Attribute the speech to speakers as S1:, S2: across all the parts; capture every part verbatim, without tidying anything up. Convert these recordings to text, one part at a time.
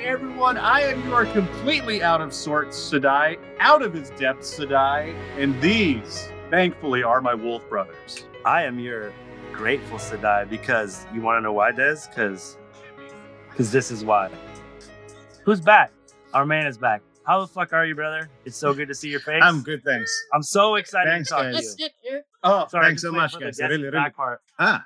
S1: everyone. I am your completely out of sorts Sadai, out of his depths Sadai, and these, thankfully, are my wolf brothers.
S2: I am your grateful Sadai because you want to know why, Des? Because because this is why. Who's back? Our man is back. How the fuck are you, brother? It's so good to see your face.
S3: I'm good, thanks.
S2: I'm so excited
S3: Thanks,
S2: to talk
S3: guys.
S2: to you.
S1: Oh,
S2: Sorry,
S3: thanks
S2: just
S3: so
S2: waiting
S3: much,
S2: for the
S3: guys.
S2: Desi
S3: Really, really.
S2: back part.
S3: Ah.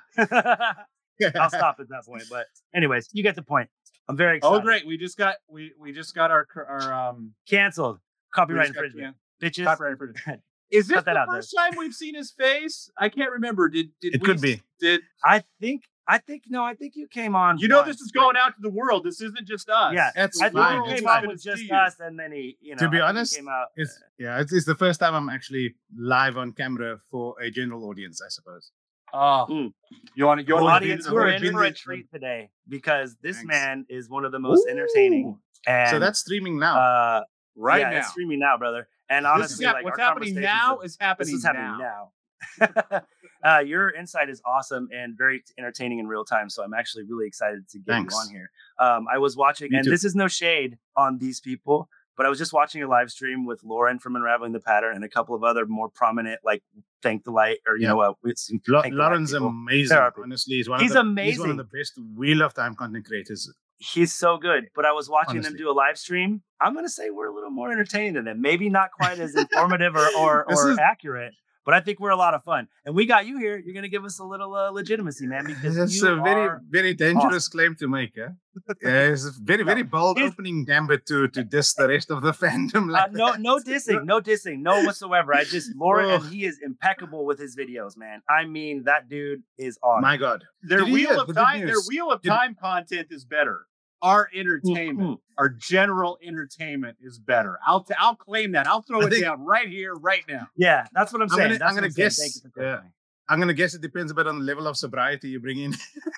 S2: I'll stop at that point. But anyways, you get the point. I'm very excited.
S1: Oh, great. We just got we we just got our our um
S2: Canceled. Copyright
S1: we just got-
S2: infringement.
S1: yeah,
S2: Bitches.
S1: copyright infringement. Is this
S2: Cut that
S1: the
S2: out,
S1: first time we've seen his face? I can't remember. Did did
S3: It
S1: we,
S3: could be.
S1: Did
S2: I think, I think, no, I think you came on.
S1: you know
S2: once,
S1: this is
S2: but-
S1: going out to the world? This isn't just us.
S2: Yeah,
S3: That's
S2: I think
S3: fine.
S2: you
S3: It's
S2: came
S3: fine.
S2: on with just
S1: See you.
S2: us, and then he, you know,
S3: To be
S2: I think he
S3: honest,
S2: came out.
S3: It's yeah, it's, it's the first time I'm actually live on camera for a general audience, I suppose.
S1: Oh,
S2: Mm.
S1: you want to you
S2: Your
S1: want
S2: audience,
S1: to
S2: you are
S3: wanna
S2: in
S3: be
S2: for a
S3: the-
S2: treat today because this
S3: Thanks.
S2: man is one of the most
S1: Ooh.
S2: entertaining. And
S3: So that's streaming now.
S2: uh,
S1: right
S2: yeah,
S1: now?
S2: it's streaming now, brother. And
S1: This is
S2: honestly,
S1: hap-
S2: like
S1: what's
S2: our
S1: happening
S2: conversations
S1: now
S2: are-
S1: is happening
S2: This is happening
S1: now.
S2: now. uh, your insight is awesome and very entertaining in real time. So I'm actually really excited to get
S3: Thanks.
S2: you on here. Um, I was watching,
S3: Me
S2: and
S3: too.
S2: this is no shade on these people, but I was just watching a live stream with Lauren from Unraveling the Pattern and a couple of other more prominent, like Thank the Light or you
S3: Yeah.
S2: know what? It's
S3: Lo-
S2: Thank the Light
S3: Lauren's
S2: people.
S3: amazing.
S2: There are people.
S3: Honestly, he's one
S2: He's
S3: of the, He's one
S2: amazing.
S3: of the best Wheel of Time content creators.
S2: He's so good, but I was watching them
S3: Honestly.
S2: do a live stream. I'm gonna say we're a little more entertaining than them. Maybe not quite as informative or or,
S3: This
S2: or
S3: is-
S2: accurate, but I think we're a lot of fun. And we got you here. You're gonna give us a little uh, legitimacy, man, because
S3: That's
S2: you
S3: a very,
S2: are.
S3: very dangerous claim to make. Eh? Yeah, it's a very, very bold
S2: He's-
S3: opening gambit to to diss the rest of the fandom.
S2: Uh,
S3: Like
S2: no,
S3: that.
S2: no dissing, no dissing, no whatsoever. I just Lauren,
S3: Ugh.
S2: and he is impeccable with his videos, man. I mean, that dude is on.
S3: My God.
S1: Their
S3: Did you
S1: wheel
S3: hear
S1: of
S3: the good
S1: time, their
S3: news?
S1: wheel of
S3: Did-
S1: time content is better. Our
S2: Mm,
S1: entertainment, our general entertainment is better. I'll t- I'll claim that. I'll throw
S3: I
S1: it
S3: think-
S1: down right here, right now.
S2: Yeah, that's what I'm
S3: I'm
S2: saying.
S3: gonna-
S2: That's
S3: I'm
S2: what
S3: gonna
S2: saying.
S3: guess,
S2: Thank you for
S3: yeah.
S2: clarifying.
S3: I'm gonna guess it depends a bit on the level of sobriety you bring in.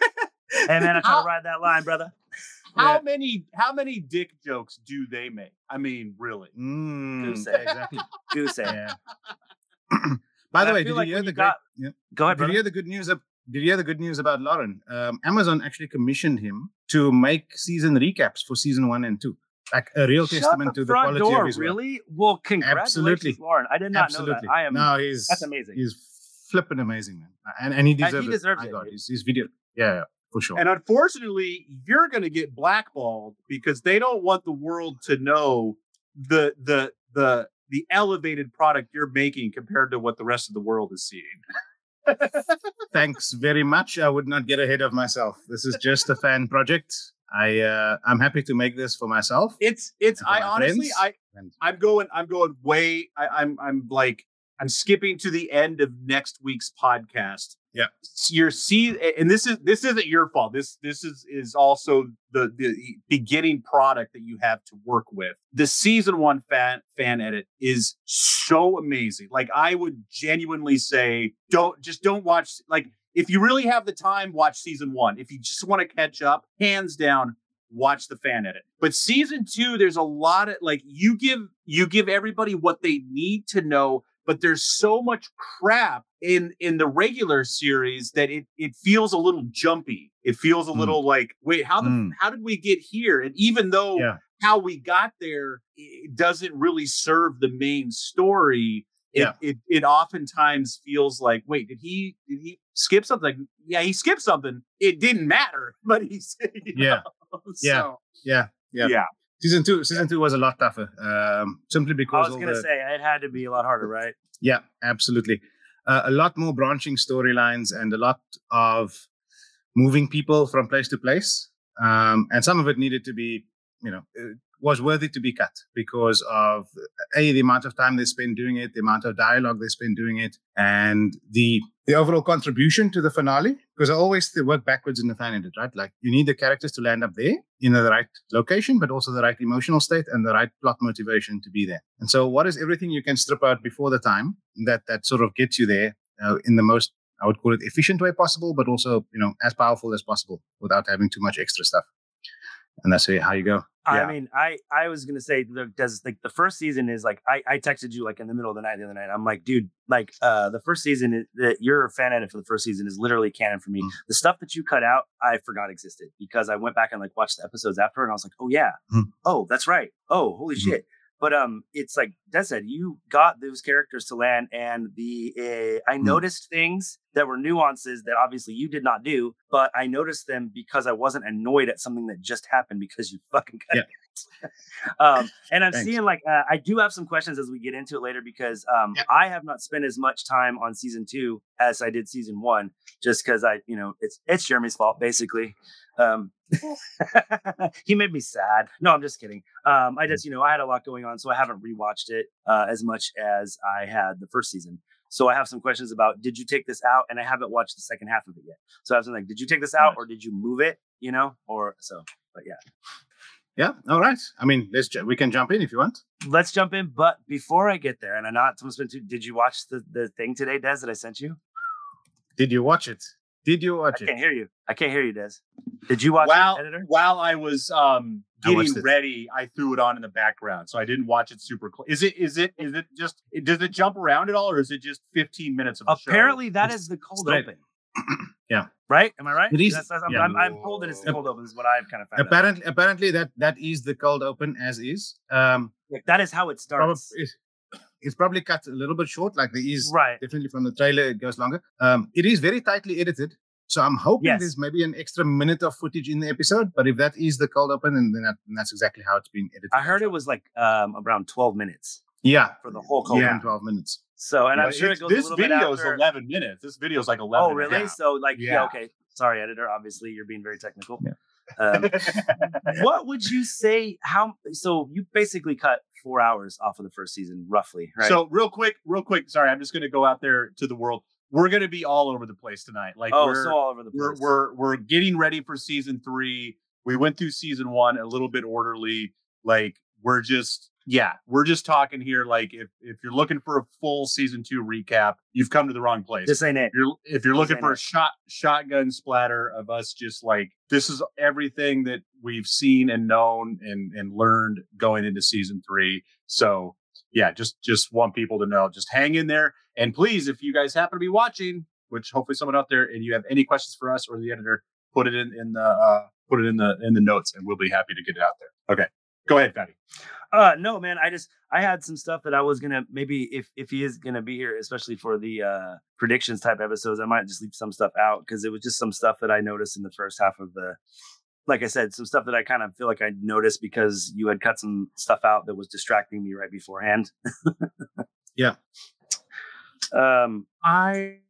S2: Hey man, I try
S1: How-
S2: to ride that line, brother.
S1: How
S3: Yeah.
S1: many how many dick jokes do they make? I mean, really.
S3: Mm,
S2: Goose egg.
S3: exactly.
S2: Goose egg.
S3: Yeah. By
S2: And
S3: the
S2: I
S3: way,
S2: feel
S3: did
S2: like
S3: you
S2: when
S3: hear
S2: you
S3: the great?
S2: got-
S3: Yeah.
S2: Go ahead,
S3: Did you
S2: brother.
S3: hear the good news? Of, did you hear the good news about Lauren? Um, Amazon actually commissioned him to make season recaps for season one and two, like a real
S2: Shut
S3: testament
S2: the
S3: to the
S2: front
S3: quality
S2: door,
S3: of his work.
S2: really? Well, congratulations,
S3: Absolutely.
S2: Lauren. I did not
S3: Absolutely.
S2: know that. I am.
S3: No, he's
S2: that's amazing.
S3: He's flipping amazing, man, and and he
S2: And he
S3: deserves it.
S2: deserves
S3: My
S2: it,
S3: God,
S2: dude.
S3: his, his video, yeah, yeah, for sure.
S1: And unfortunately, you're going to get blackballed because they don't want the world to know the the the the elevated product you're making compared to what the rest of the world is seeing.
S3: Thanks very much. I would not get ahead of myself. This is just a fan project. I uh, I'm happy to make this for myself.
S1: It's it's
S3: and for
S1: I
S3: my
S1: honestly
S3: friends.
S1: I
S3: And-
S1: I'm going I'm going way I, I'm I'm like I'm skipping to the end of next week's podcast.
S3: Yeah.
S1: Your see and this is this isn't your fault. This this is is also the the beginning product that you have to work with. The season one fan fan edit is so amazing. Like I would genuinely say don't just don't watch like if you really have the time, watch season one. If you just want to catch up, hands down, watch the fan edit. But season two, there's a lot of like you give you give everybody what they need to know, but there's so much crap in in the regular series that it it feels a little jumpy. It feels a
S3: Mm.
S1: little like, wait, how the
S3: Mm.
S1: how did we get here? And even though
S3: Yeah.
S1: how we got there it doesn't really serve the main story. It,
S3: Yeah.
S1: it it oftentimes feels like, wait, did he did he skip something? Like, yeah, he skipped something. It didn't matter, but he's you
S3: Yeah.
S1: know,
S3: Yeah.
S1: so,
S3: Yeah, yeah.
S1: yeah.
S3: Season two, season two was a lot tougher. Um, simply
S2: I
S3: because
S2: was
S3: all
S2: gonna
S3: the,
S2: say it had to be a lot harder, right?
S3: yeah, absolutely. Uh, a lot more branching storylines and a lot of moving people from place to place. Um, and some of it needed to be, you know, uh, was worthy to be cut because of a the amount of time they spend doing it, the amount of dialogue they spend doing it, and the the overall contribution to the finale. Because I always work backwards in the fan edit, right? Like you need the characters to land up there in the right location, but also the right emotional state and the right plot motivation to be there. And so, what is everything you can strip out before the time that that sort of gets you there uh, in the most, I would call it, efficient way possible, but also, you know, as powerful as possible without having too much extra stuff. And that's how you go.
S1: Yeah.
S2: I mean, I, I was gonna say does like the first season is like I, I texted you like in the middle of the night the other night. I'm like, dude, like uh the first season is, that you're a fan edit for the first season is literally canon for me.
S3: Mm.
S2: The stuff that you cut out, I forgot existed because I went back and like watched the episodes after, and I was like, oh yeah,
S3: Mm.
S2: oh that's right, oh holy
S3: Mm.
S2: shit. But um, it's like Des said, you got those characters to land, and the uh, I
S3: Mm.
S2: noticed things that were nuances that obviously you did not do, but I noticed them because I wasn't annoyed at something that just happened because you fucking cut
S3: Yeah.
S2: it. um, and I'm
S3: Thanks.
S2: seeing like uh, I do have some questions as we get into it later because um,
S1: Yeah.
S2: I have not spent as much time on season two as I did season one, just because I, you know, it's it's Jeremy's fault basically. Um, he made me sad. No, I'm just kidding. Um, I just, you know, I had a lot going on, so I haven't rewatched it uh, as much as I had the first season. So I have some questions about, did you take this out? And I haven't watched the second half of it yet. So I have something like, did you take this out
S3: Right.
S2: or did you move it? You know, or so, but yeah.
S3: Yeah. All right. I mean, let's ju- we can jump in if you want.
S2: Let's jump in. But before I get there, and I'm not supposed to, did you watch the, the thing today, Des, that I sent you?
S3: Did you watch it? Did you watch
S2: I
S3: it?
S2: can't hear you. I can't hear you, Des. Did you watch
S1: while
S2: it, editor?
S1: while I was um
S3: I watched
S1: getting
S3: it.
S1: ready, I threw it on in the background, so I didn't watch it super close. Is it is it is it just does it jump around at all, or is it just fifteen minutes of the show?
S2: Apparently, that
S3: It's
S2: is the cold
S3: straight.
S2: open.
S3: Yeah.
S2: Right? Am I right?
S3: It is-
S2: That's, that's, I'm,
S3: yeah.
S2: I'm, I'm told that it's the cold open is what I've kind of found out.
S3: Apparently, apparently that that is the cold open as is. Um,
S2: Like, that is how it
S3: probably,
S2: starts.
S3: it's, it's probably cut a little bit short. Like there is
S2: Right.
S3: definitely from the trailer, it goes longer. Um, it is very tightly edited. So I'm hoping
S2: Yes.
S3: there's maybe an extra minute of footage in the episode. But if that is the cold open, then, then, that, then that's exactly how it's been edited.
S2: I heard it was like um, around twelve minutes
S3: Yeah.
S2: for the whole cold
S3: Yeah.
S2: open.
S3: twelve minutes.
S2: So, and I'm
S1: Yeah,
S2: sure it
S1: it's-
S2: goes a
S1: this
S2: little bit
S1: video is
S2: after.
S1: eleven minutes. This video is like eleven.
S2: Oh,
S1: and a
S2: really?
S1: half.
S2: So, like, yeah.
S1: Yeah.
S2: okay. Sorry, editor. Obviously, you're being very technical.
S3: Yeah.
S2: Um, what would you say? How? So, you basically cut four hours off of the first season, roughly, right?
S1: So real quick, real quick. Sorry, I'm just going to go out there to the world. We're going to be all over the place tonight. Like
S2: oh,
S1: we're
S2: so all over the
S1: we're
S2: place.
S1: we're we're getting ready for season three. We went through season one a little bit orderly. Like we're just yeah, we're just talking here. Like if if you're looking for a full season two recap, you've come to the wrong place.
S2: This ain't it.
S1: If you're if you're looking
S2: This
S1: for a
S2: ain't
S1: shot shotgun splatter of us just like this is everything that we've seen and known and and learned going into season three. So yeah, just just want people to know, just hang in there. And please, if you guys happen to be watching, which hopefully someone out there, and you have any questions for us or the editor, put it in in the uh, put it in the in the notes, and we'll be happy to get it out there. Okay, go ahead, Fatty.
S2: Uh, no, man. I just I had some stuff that I was gonna maybe if if he is gonna be here, especially for the uh predictions type episodes, I might just leave some stuff out because it was just some stuff that I noticed in the first half of the. Like I said, some stuff that I kind of feel like I noticed because you had cut some stuff out that was distracting me right beforehand.
S3: Yeah.
S2: Um.
S1: I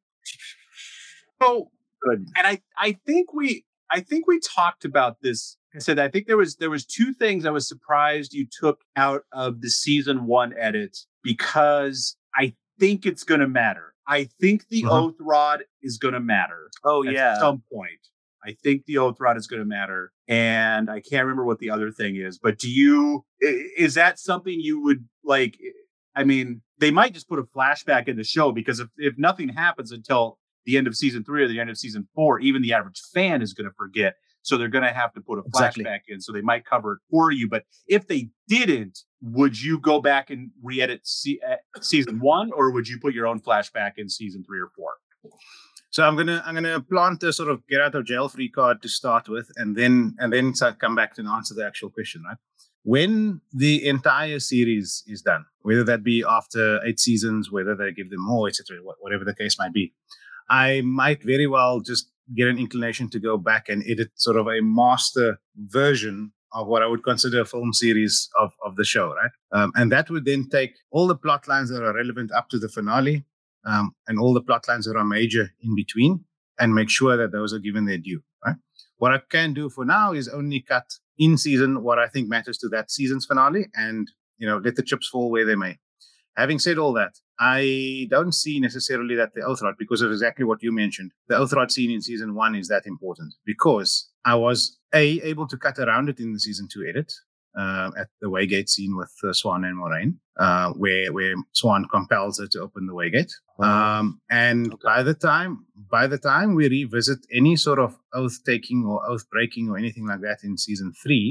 S1: so
S2: Good.
S1: and I I think we I think we talked about this. I said I think there was there was two things I was surprised you took out of the season one edit because I think it's going to matter. I think the
S3: Uh-huh.
S1: oath rod is going to matter
S2: Oh
S1: at
S2: yeah.
S1: some point. I think the oath rod is going to matter, and I can't remember what the other thing is. But do you i- is that something you would like? I mean, they might just put a flashback in the show because if if nothing happens until the end of season three or the end of season four, even the average fan is going to forget. So they're going to have to put a
S3: Exactly.
S1: flashback in. So they might cover it for you. But if they didn't, would you go back and re-edit se- uh, season one, or would you put your own flashback in season three or four?
S3: So I'm gonna I'm gonna plant a sort of get out of jail free card to start with, and then and then so come back and answer the actual question, right? When the entire series is done, whether that be after eight seasons, whether they give them more, et cetera, whatever the case might be, I might very well just get an inclination to go back and edit sort of a master version of what I would consider a film series of, of the show, right? Um, and that would then take all the plot lines that are relevant up to the finale um, and all the plot lines that are major in between and make sure that those are given their due, right? What I can do for now is only cut in season what I think matters to that season's finale and, you know, let the chips fall where they may. Having said all that, I don't see necessarily that the oath rod, because of exactly what you mentioned, the oath rod scene in season one is that important because I was A, able to cut around it in the season two edit uh, at the Waygate scene with uh, Swan and Moraine, uh, where, where Swan compels her to open the Waygate. Um, and
S2: Okay.
S3: by the time by the time we revisit any sort of oath taking or oath breaking or anything like that in season three,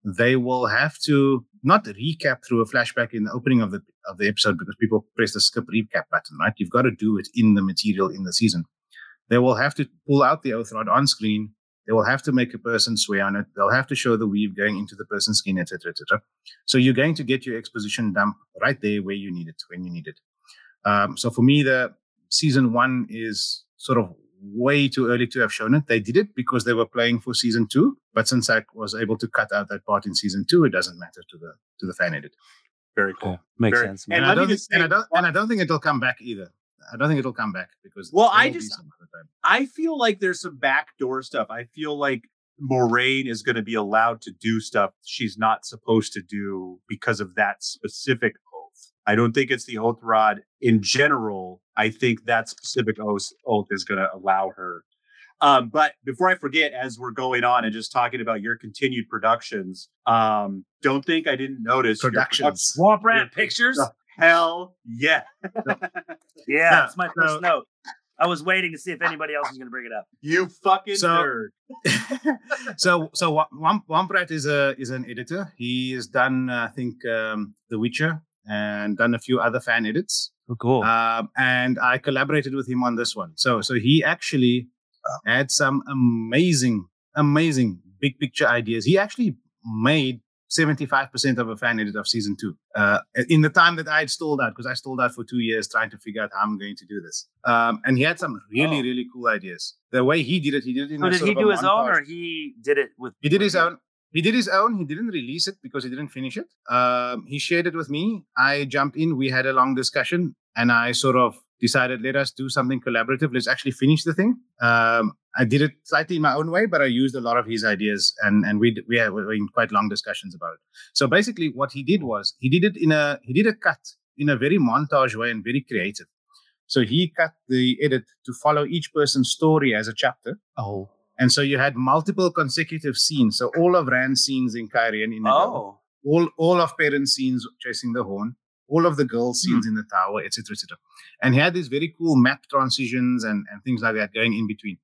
S3: they will have to not recap through a flashback in the opening of the of the episode because people press the skip recap button, right? You've got to do it in the material in the season. They will have to pull out the oath rod on screen. They will have to make a person swear on it. They'll have to show the weave going into the person's skin, et cetera, et cetera. So you're going to get your exposition dump right there where you need it, when you need it. Um, so for me, the season one is sort of way too early to have shown it. They did it because they were playing for season two. But since I was able to cut out that part in season two, it doesn't matter to the to the fan edit.
S1: Very cool.
S2: Makes
S1: Very,
S2: sense.
S1: And,
S3: And,
S1: let
S3: I
S1: me
S3: don't,
S1: just
S3: think,
S1: say,
S3: and I don't and I don't think it'll come back either. I don't think it'll come back because
S1: Well,
S3: there
S1: I
S3: will be
S1: just-
S3: some other time.
S1: I feel like there's some backdoor stuff. I feel like Moraine is going to be allowed to do stuff she's not supposed to do because of that specific oath. I don't think it's the oath rod in general. I think that specific oath, oath is going to allow her. Um, but before I forget, as we're going on and just talking about your continued productions, um, don't think I didn't notice your
S3: Productions.
S2: Swamp Rat
S1: your-
S2: Pictures?
S1: Hell yeah.
S2: Yeah, that's my
S3: so-
S2: first note. I was waiting to see if anybody else was going to bring it up.
S1: You fucking
S3: So-
S1: nerd.
S3: so so Wa- Wamp Wamprat is a is an editor. He has done uh, I think um, The Witcher and done a few other fan edits.
S2: Oh, cool.
S3: Um, and I collaborated with him on this one. So so he actually had some amazing amazing big picture ideas. He actually made seventy-five percent of a fan edit of season two uh, in the time that I had stalled out, because I stalled out for two years trying to figure out how I'm going to do this. Um, and he had some really,
S2: Oh.
S3: really cool ideas. The way he did it, he did it in
S2: so
S3: a
S2: did
S3: sort
S2: he
S3: of a
S2: do his own,
S3: montage.
S2: or he did it with?
S3: He did his own. He did his own. He didn't release it because he didn't finish it. Um, he shared it with me. I jumped in. We had a long discussion, and I sort of decided, let us do something collaborative. Let's actually finish the thing. Um, I did it slightly in my own way, but I used a lot of his ideas, and and we we had we in quite long discussions about it. So basically, what he did was he did it in a he did a cut in a very montage way and very creative. So he cut the edit to follow each person's story as a chapter.
S1: Oh.
S3: And so you had multiple consecutive scenes. So all of Rand's scenes in Kyrian in the
S2: Oh,
S3: all all of Perrin's scenes chasing the horn, all of the girls' scenes in the tower, et cetera, et cetera. And he had these very cool map transitions and, and things like that going in between.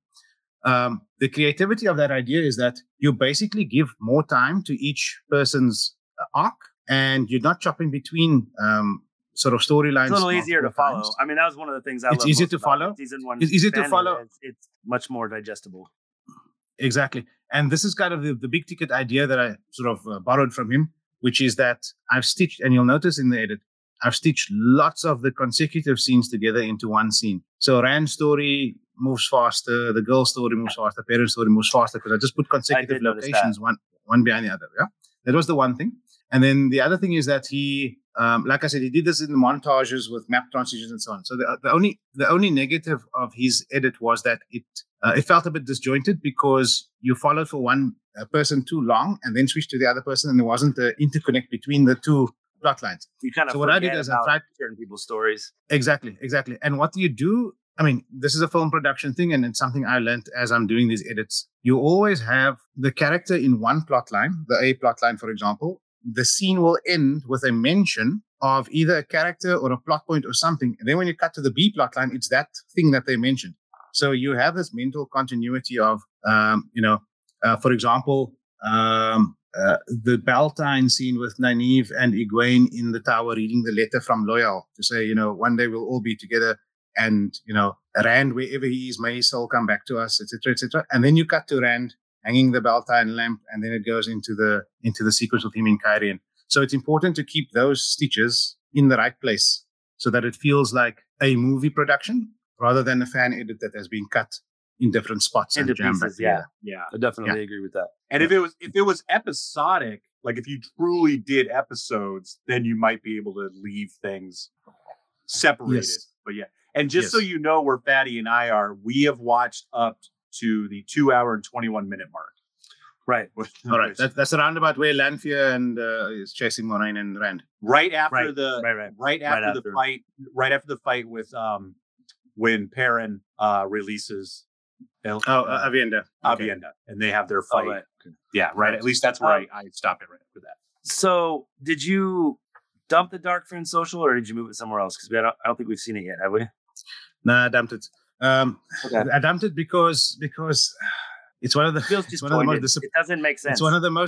S3: Um, the creativity of that idea is that you basically give more time to each person's uh, arc, and you're not chopping between um, sort of storylines.
S2: it's a little easier to
S3: multiple
S2: follow.
S3: times.
S2: I mean, that was one of the things I
S3: It's
S2: love
S3: easier
S2: most
S3: to
S2: about
S3: follow.
S2: Season one,
S3: It's easier to
S2: fan
S3: follow.
S2: It's, it's much more digestible.
S3: Exactly. And this is kind of the, the big ticket idea that I sort of uh, borrowed from him, which is that I've stitched, and you'll notice in the edit, I've stitched lots of the consecutive scenes together into one scene. So Rand's story moves faster, the girl's story moves faster, parent's story moves faster, because I just put consecutive
S2: did notice
S3: locations one one behind the other. Yeah, that was the one thing. And then the other thing is that he, um, like I said, he did this in the montages with map transitions and so on. So the, the only the only negative of his edit was that it uh, it felt a bit disjointed because you followed for one uh, person too long and then switched to the other person, and there wasn't the interconnect between the two plot lines.
S2: You kind of
S3: So what I did
S2: forget
S3: is I
S2: about
S3: tried-
S2: certain people's stories.
S3: Exactly, exactly. And what do you do? I mean, this is a film production thing, and it's something I learned as I'm doing these edits. You always have the character in one plot line, the A plot line, for example. The scene will end with a mention of either a character or a plot point or something. And then when you cut to the B plot line, it's that thing that they mentioned. So you have this mental continuity of, um, you know, uh, for example, um, uh, the Baltine scene with Nynaeve and Egwene in the tower reading the letter from Loyal to say, you know, one day we'll all be together, and, you know, Rand, wherever he is, may his soul come back to us, et cetera, et cetera. And then you cut to Rand hanging the Baltine lamp, and then it goes into the into the sequence with him in Kyrian. So it's important to keep those stitches in the right place so that it feels like a movie production rather than a fan edit that has been cut in different spots
S2: Into
S3: and jammed back
S2: pieces, yeah.
S3: together.
S1: Yeah.
S2: I definitely agree with that.
S1: And if it was if it was episodic, like if you truly did episodes, then you might be able to leave things separated.
S3: Yes.
S1: But yeah. And just so
S3: Yes.
S1: you know where Fatty and I are, we have watched up to the two hour and twenty-one minute mark.
S2: Right.
S3: All right, that, that's around about where Lanfear and uh, is chasing Moraine and Rand.
S1: right after
S2: Right,
S1: the
S2: right, right.
S1: right after
S2: Right
S1: the
S2: after.
S1: fight, right after the fight with um when Perrin uh releases El-
S3: Oh, uh, Avienda. Okay.
S1: Avienda, and they have their
S2: Oh,
S1: fight.
S2: right.
S1: Yeah, right. At least that's where
S2: Um,
S1: I, I stopped it right after that.
S2: So, did you dump the Dark Friend social, or did you move it somewhere else? Because I don't, I don't think we've seen it yet, have we?
S3: Nah, I dumped it. Um,
S2: Okay.
S3: I dumped it because because it's one of the
S2: It feels
S3: it's one of the most
S2: disjointed.
S3: disap-
S2: It doesn't make sense.
S3: it's one of the most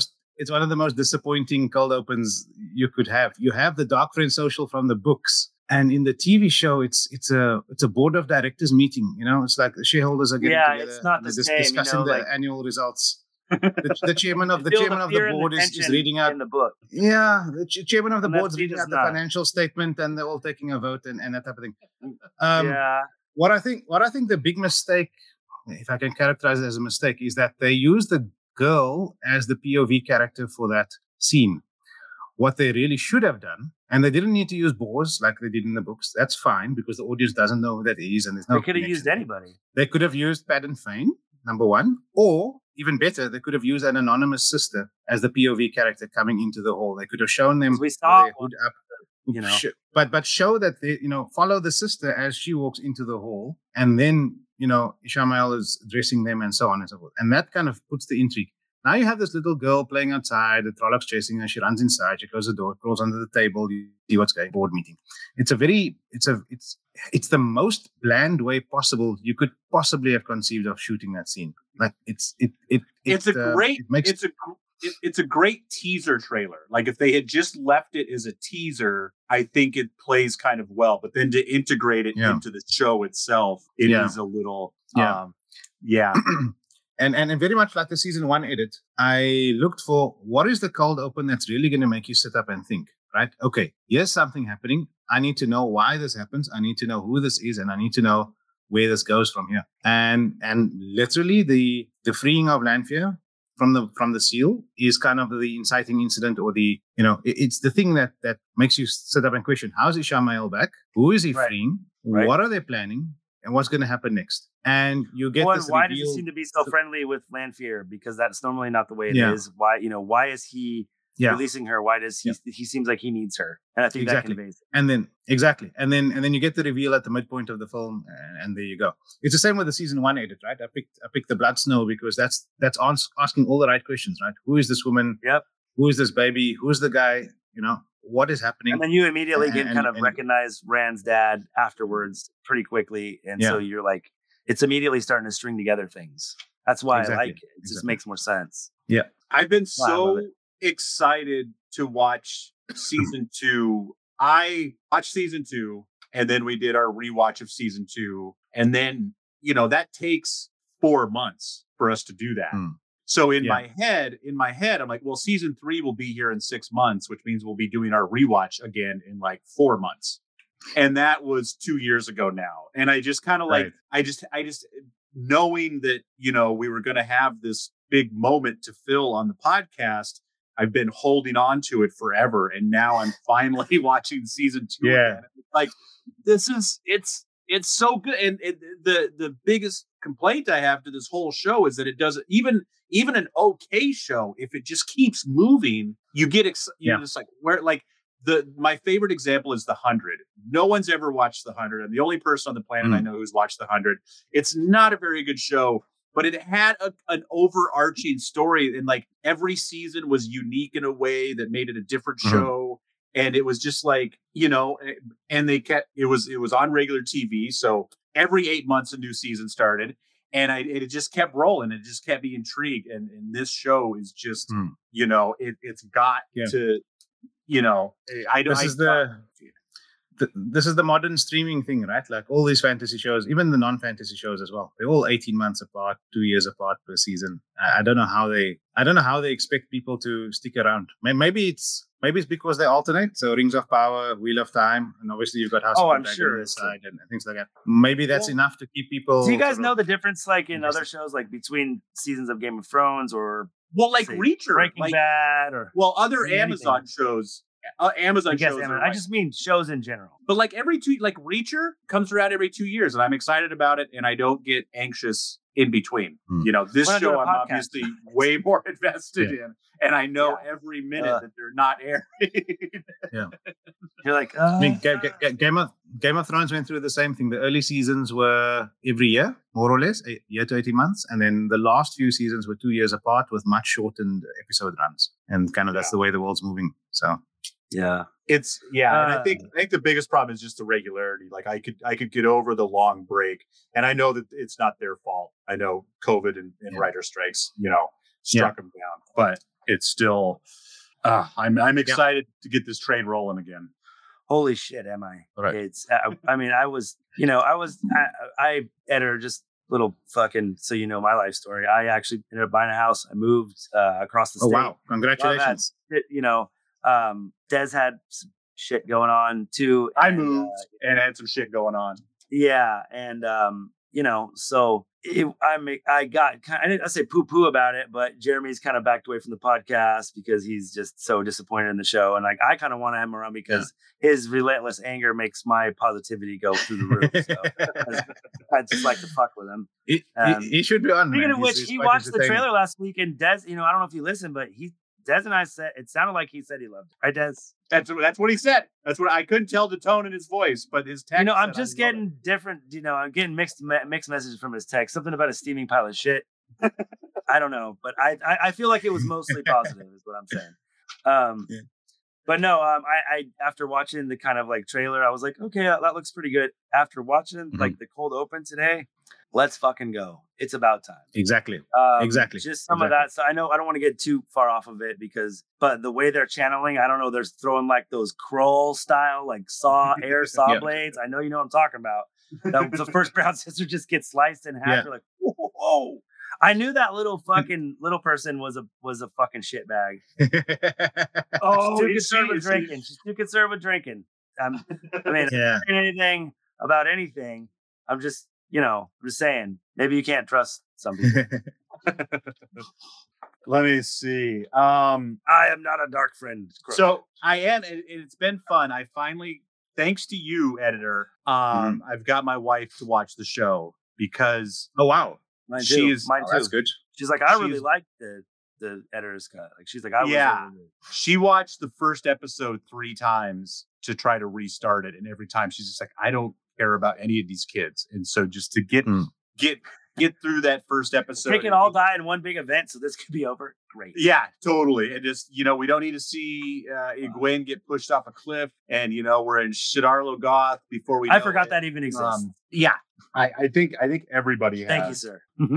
S3: it's one of the most disappointing cold opens you could have. You have the Dark Friend social from the books, and in the T V show, it's it's a it's a board of directors meeting. You know, it's like the shareholders are getting
S2: Yeah,
S3: together,
S2: it's not
S3: and
S2: the
S3: they're dis-
S2: same, you
S3: discussing
S2: know,
S3: the
S2: like-
S3: annual results. The, the chairman of the
S2: Feel
S3: chairman of the
S2: fear and
S3: board is, is
S2: tension
S3: reading out.
S2: in the book.
S3: Yeah, the ch- chairman of the
S2: And that
S3: board's
S2: scene
S3: reading
S2: is
S3: out the
S2: not.
S3: financial statement, and they're all taking a vote and, and that type of thing. Um,
S2: yeah,
S3: What I think, what I think, the big mistake, if I can characterize it as a mistake, is that they use the girl as the P O V character for that scene. What they really should have done, and they didn't need to use Bors like they did in the books. That's fine because the audience doesn't know who that is, and there's no.
S2: they could have used
S3: connection.
S2: anybody.
S3: They could have used Padden Fane, number one, or even better, they could have used an anonymous sister as the P O V character coming into the hall. They could have shown them
S2: 'Cause we
S3: with
S2: saw
S3: their hood up,
S2: you know.
S3: sh- but but show that they, you know, follow the sister as she walks into the hall, and then you know Ishamael is addressing them and so on and so forth, and that kind of puts the intrigue. Now you have this little girl playing outside. The Trollocs chasing her. She runs inside. She closes the door, crawls under the table. You see what's going. Board meeting. It's a very, it's a, it's, it's the most bland way possible you could possibly have conceived of shooting that scene. Like it's, it, it,
S1: It's
S3: it,
S1: a
S3: uh,
S1: great.
S3: It makes,
S1: It's a. gr- it- It's a great teaser trailer. Like if they had just left it as a teaser, I think it plays kind of well. But then to integrate it
S3: Yeah.
S1: into the show itself, it is
S3: Yeah.
S1: a little.
S3: Yeah.
S1: Um, yeah.
S3: and and very much like the season one edit, I looked for what is the cold open that's really going to make you sit up and think. Right? Okay, here's something happening. I need to know why this happens. I need to know who this is, and I need to know where this goes from here. And and literally the the freeing of Lanfear from the from the seal is kind of the inciting incident, or the you know it, it's the thing that that makes you sit up and question: how is Ishamael back? Who is he
S2: Right.
S3: freeing?
S2: Right.
S3: What are they planning? And what's going to happen next? And you get
S2: Well,
S3: this
S2: and why does
S3: reveal.
S2: he seem to be so friendly with Lanfear? Because that's normally not the way it is.
S3: Yeah.
S2: Why, you know, why is he
S3: Yeah.
S2: releasing her? Why does he? He seems like he needs her, and I think
S3: Exactly.
S2: that conveys it.
S3: And then exactly, and then and then you get the reveal at the midpoint of the film, and, and there you go. It's the same with the season one edit, right? I picked I picked the Blood Snow because that's that's ans- asking all the right questions, right? Who is this woman?
S2: Yep.
S3: Who is this baby? Who's the guy? You know, what is happening?
S2: And then you immediately
S3: And-
S2: can
S3: and-
S2: kind of
S3: and-
S2: recognize Rand's dad afterwards pretty quickly, and so
S3: Yeah.
S2: you're like, it's immediately starting to string together things. That's why
S3: Exactly.
S2: I like it. It just
S3: Exactly.
S2: makes more sense.
S1: I've been
S2: Wow, I love
S1: so excited to watch season two. I watched season two, and then we did our rewatch of season two, and then you know that takes four months for us to do that.
S3: Hmm.
S1: So in
S3: Yeah.
S1: my head, in my head, I'm like, well, season three will be here in six months, which means we'll be doing our rewatch again in like four months. And that was two years ago now. And I just kind of like,
S3: Right.
S1: I just, I just knowing that, you know, we were going to have this big moment to fill on the podcast. I've been holding on to it forever. And now I'm finally watching season two.
S3: Yeah.
S1: Again. Like this is, it's, it's so good. And, and the, the biggest complaint I have to this whole show is that it doesn't even, even an okay show, if it just keeps moving, you get, ex- you're
S3: Yeah.
S1: just like where, like, The my favorite example is The Hundred. No one's ever watched The Hundred. I'm the only person on the planet
S3: Mm.
S1: I know who's watched The Hundred. It's not a very good show, but it had a, an overarching story, and like every season was unique in a way that made it a different
S3: Mhm.
S1: show. And it was just like, you know, and they kept it was it was on regular T V, so every eight months a new season started, and I it just kept rolling. It just kept me intrigued, and and this show is just,
S3: Mm.
S1: you know, it it's got
S3: Yeah.
S1: to. You know, I don't.
S3: This
S1: I,
S3: is the, the this is the modern streaming thing, right? Like all these fantasy shows, even the non-fantasy shows as well. They're all eighteen months apart, two years apart per season. I, I don't know how they. I don't know how they expect people to stick around. May- Maybe it's maybe it's because they alternate. So Rings of Power, Wheel of Time, and obviously you've got House
S2: Oh,
S3: of the
S2: I'm
S3: Dragon
S2: sure
S3: on the
S2: it's
S3: side and, and things like that. Maybe that's
S1: Well,
S3: enough to keep people.
S2: Do you guys
S3: sort
S2: know
S3: of-
S2: the difference, like in other
S3: invested.
S2: shows, like between seasons of Game of Thrones or
S1: well, like
S2: say,
S1: Reacher,
S2: Breaking
S1: like
S2: Bad, or
S1: well, other
S2: I mean,
S1: Amazon
S2: anything.
S1: shows. Uh, Amazon
S2: I guess
S1: shows.
S2: I,
S1: Are
S2: I
S1: like-
S2: just mean shows in general.
S1: but like every two, like Reacher comes around every two years, and I'm excited about it, and I don't get anxious in between.
S3: Hmm.
S1: You know, this
S2: We're not doing
S1: show
S2: a
S1: I'm
S2: podcast.
S1: obviously way more invested in, and I know every minute
S2: Uh.
S1: that they're not airing.
S2: You're like, uh,
S3: I mean, Ga- Ga- Ga- Game of Game of Thrones went through the same thing. The early seasons were every year, more or less, a year to eighteen months, and then the last few seasons were two years apart with much shortened episode runs. And kind of that's the way the world's moving. So
S2: yeah.
S1: It's yeah, and I
S2: Uh.
S1: think I think the biggest problem is just the regularity. Like I could I could get over the long break, and I know that it's not their fault. I know COVID and, and
S3: Yeah.
S1: writer strikes, you know, struck yeah. him down. But it's still, uh, I'm I'm excited yeah. to get this train rolling again.
S2: Holy shit, am I?
S3: Right.
S2: It's, I, I mean, I was, you know, I was, I, I editor just little fucking, so you know my life story. I actually ended up buying a house. I moved uh, across the state.
S3: Oh, wow. Congratulations.
S2: Had, you know, um, Des had some shit going on too.
S1: And, I moved uh, and had some shit going on.
S2: Yeah. And, um, you know, so it, I make, I got kind of, I didn't I say poo poo about it, but Jeremy's kind of backed away from the podcast because he's just so disappointed in the show. And like, I kind of want to have him around because yeah. his relentless anger makes my positivity go through the roof. So I just like to fuck with him.
S3: He, um, he, he should be on.
S2: Speaking
S3: man.
S2: of which,
S3: he's, he's
S2: he watched the trailer last week and Des, you know, I don't know if you listened, but he, Des and I said, it sounded like he said he loved it. Right, Des?
S1: That's that's what he said. That's what I couldn't tell the tone in his voice, but his text.
S2: You know, I'm just getting it. different. You know, I'm getting mixed mixed messages from his text. Something about a steaming pile of shit. I don't know, but I, I I feel like it was mostly positive, is what I'm saying. Um, yeah. But no, um, I, I after watching the kind of like trailer, I was like, okay, that looks pretty good. After watching mm-hmm. like the cold open today, let's fucking go. It's about time.
S3: Exactly.
S2: Um,
S3: exactly.
S2: Just some
S3: exactly.
S2: of that. So I know I don't want to get too far off of it because, but the way they're channeling, I don't know, they're throwing like those Kroll style, like saw, air saw yeah. blades. I know you know what I'm talking about. The, the first Brown sister just gets sliced in half. Yeah. You're like, whoa, whoa, whoa. I knew that little fucking little person was a was a fucking shitbag.
S1: Oh,
S2: she's too concerned with drinking. She's too concerned with drinking. Um, I mean,
S3: yeah.
S2: I'm not saying anything about anything. I'm just, you know, I'm just saying, maybe you can't trust some people.
S1: Let me see. Um,
S2: I am not a dark friend.
S1: So I am, and it's been fun. I finally, thanks to you, editor, um, mm-hmm. I've got my wife to watch the show because.
S3: Oh, wow.
S2: Mine too.
S1: She is,
S2: Mine too.
S3: Oh, that's good.
S2: She's like, I she's, really like the the editor's cut. Like, she's like, I
S1: yeah.
S2: Really
S1: she watched the first episode three times to try to restart it, and every time she's just like, I don't care about any of these kids, and so just to get mm. get get through that first episode,
S2: they can all die in one big event, so this could be over. Great.
S1: Yeah, totally. And just, you know, we don't need to see uh, Egwene get pushed off a cliff, and you know, we're in Shadar Logoth before we.
S2: I
S1: know
S2: forgot
S1: it.
S2: that even exists. Um,
S1: yeah, I, I think I think everybody. Has.
S2: Thank you, sir.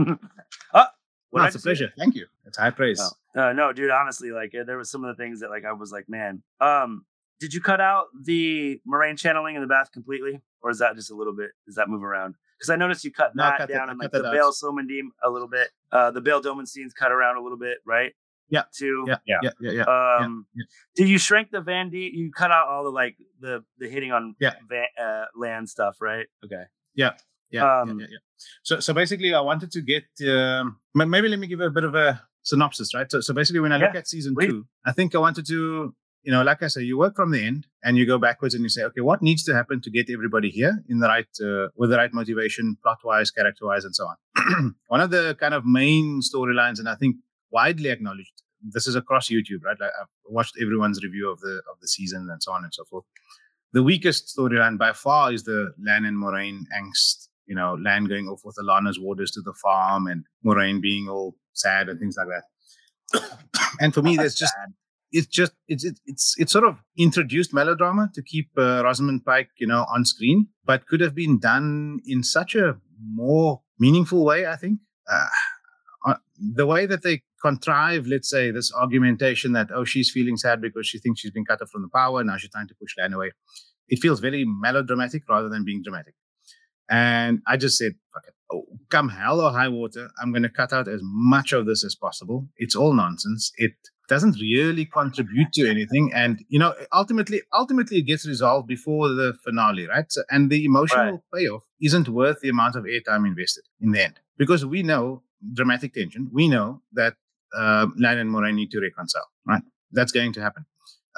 S2: oh,
S3: well, it's a pleasure. Say? Thank you. It's high praise.
S2: Oh. Uh, no, dude. Honestly, like there was some of the things that like I was like, man. Um, did you cut out the Moraine channeling in the bath completely, or is that just a little bit? Does that move around? Because I noticed you cut
S3: no,
S2: that
S3: cut
S2: down
S3: that,
S2: and like the Bail Somendim a little bit. Uh, the Bail Doman scenes cut around a little bit, right?
S3: Yeah.
S2: Too.
S3: Yeah. Yeah. Yeah. Yeah. yeah,
S2: um,
S3: yeah, yeah.
S2: Did you shrink the Van D? You cut out all the like the the hitting on
S3: yeah.
S2: van, uh, land stuff, right? Okay.
S3: Yeah. Yeah,
S2: um,
S3: yeah. Yeah. Yeah. So so basically, I wanted to get um, maybe let me give a bit of a synopsis, right? So so basically, when I look
S2: yeah,
S3: at season
S2: please.
S3: two, I think I wanted to. You know, like I say, you work from the end and you go backwards and you say, okay, what needs to happen to get everybody here in the right, uh, with the right motivation, plot-wise, character-wise, and so on. One of the kind of main storylines, and I think widely acknowledged, this is across YouTube, right? Like I've watched everyone's review of the of the season and so on and so forth. The weakest storyline by far is the Lan and Moraine angst. You know, Lan going off with Alana's warders to the farm and Moraine being all sad and things like that. And for me, there's just. It's just it's it's it's sort of introduced melodrama to keep uh, Rosamund Pike, you know, on screen, but could have been done in such a more meaningful way. I think uh, uh, the way that they contrive, let's say, this argumentation that oh, she's feeling sad because she thinks she's been cut off from the power, now she's trying to push Lan away. It feels very melodramatic rather than being dramatic. And I just said, fuck it. Oh, come hell or high water, I'm going to cut out as much of this as possible. It's all nonsense. It doesn't really contribute to anything. And, you know, ultimately, ultimately it gets resolved before the finale, right? So, and the emotional right. payoff isn't worth the amount of airtime invested in the end. Because we know, dramatic tension, we know that uh, Lan and Moraine need to reconcile, right? That's going to happen.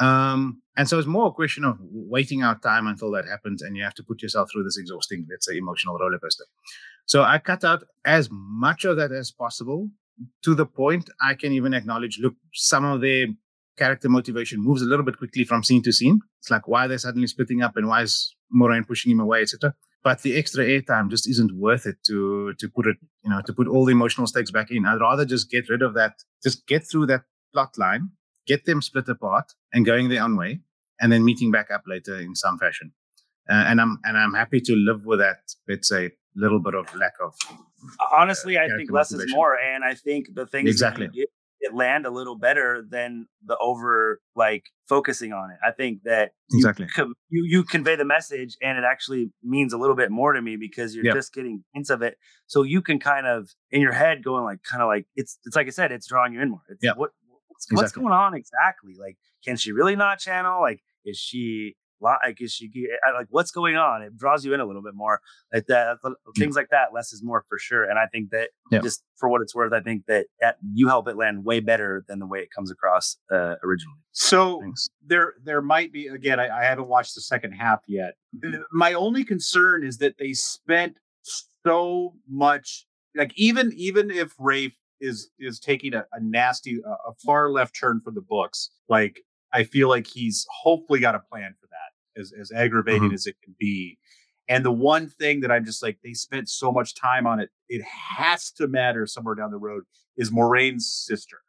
S3: Um, and so it's more a question of waiting out time until that happens, and you have to put yourself through this exhausting, let's say, emotional roller coaster. So I cut out as much of that as possible, to the point I can even acknowledge, look, some of their character motivation moves a little bit quickly from scene to scene. It's like, why are they suddenly splitting up, and why is Moraine pushing him away, et cetera. But the extra airtime just isn't worth it to to put it, you know, to put all the emotional stakes back in. I'd rather just get rid of that, just get through that plot line, get them split apart and going their own way, and then meeting back up later in some fashion. Uh, and I'm and I'm happy to live with that, let's say, little bit of lack of.
S2: Honestly, uh, I think less motivation. Is more, and I think the things
S3: exactly.
S2: that you, it land a little better than the over like focusing on it. I think that
S3: Exactly.
S2: you, com- you you convey the message, and it actually means a little bit more to me because you're
S3: Yep.
S2: just getting hints of it. So you can kind of in your head going like kind of like it's it's like I said, it's drawing you in more. It's
S3: Yep.
S2: what what's, what's
S3: Exactly.
S2: going on exactly? Like, can she really not channel? Like, is she like is she like what's going on? It draws you in a little bit more. Like that things like that. Less is more for sure. And I think that
S3: Yep.
S2: just for what it's worth, I think that, that you help it land way better than the way it comes across uh, originally.
S1: So
S3: Thanks.
S1: there there might be again. I, I haven't watched the second half yet. My only concern is that they spent so much. Like even even if Rafe is is taking a, a nasty a, a far left turn from the books, like I feel like he's hopefully got a plan for that, as as aggravating
S3: Mm-hmm.
S1: as it can be. And the one thing that I'm just like, they spent so much time on it, it has to matter somewhere down the road, is Moraine's sister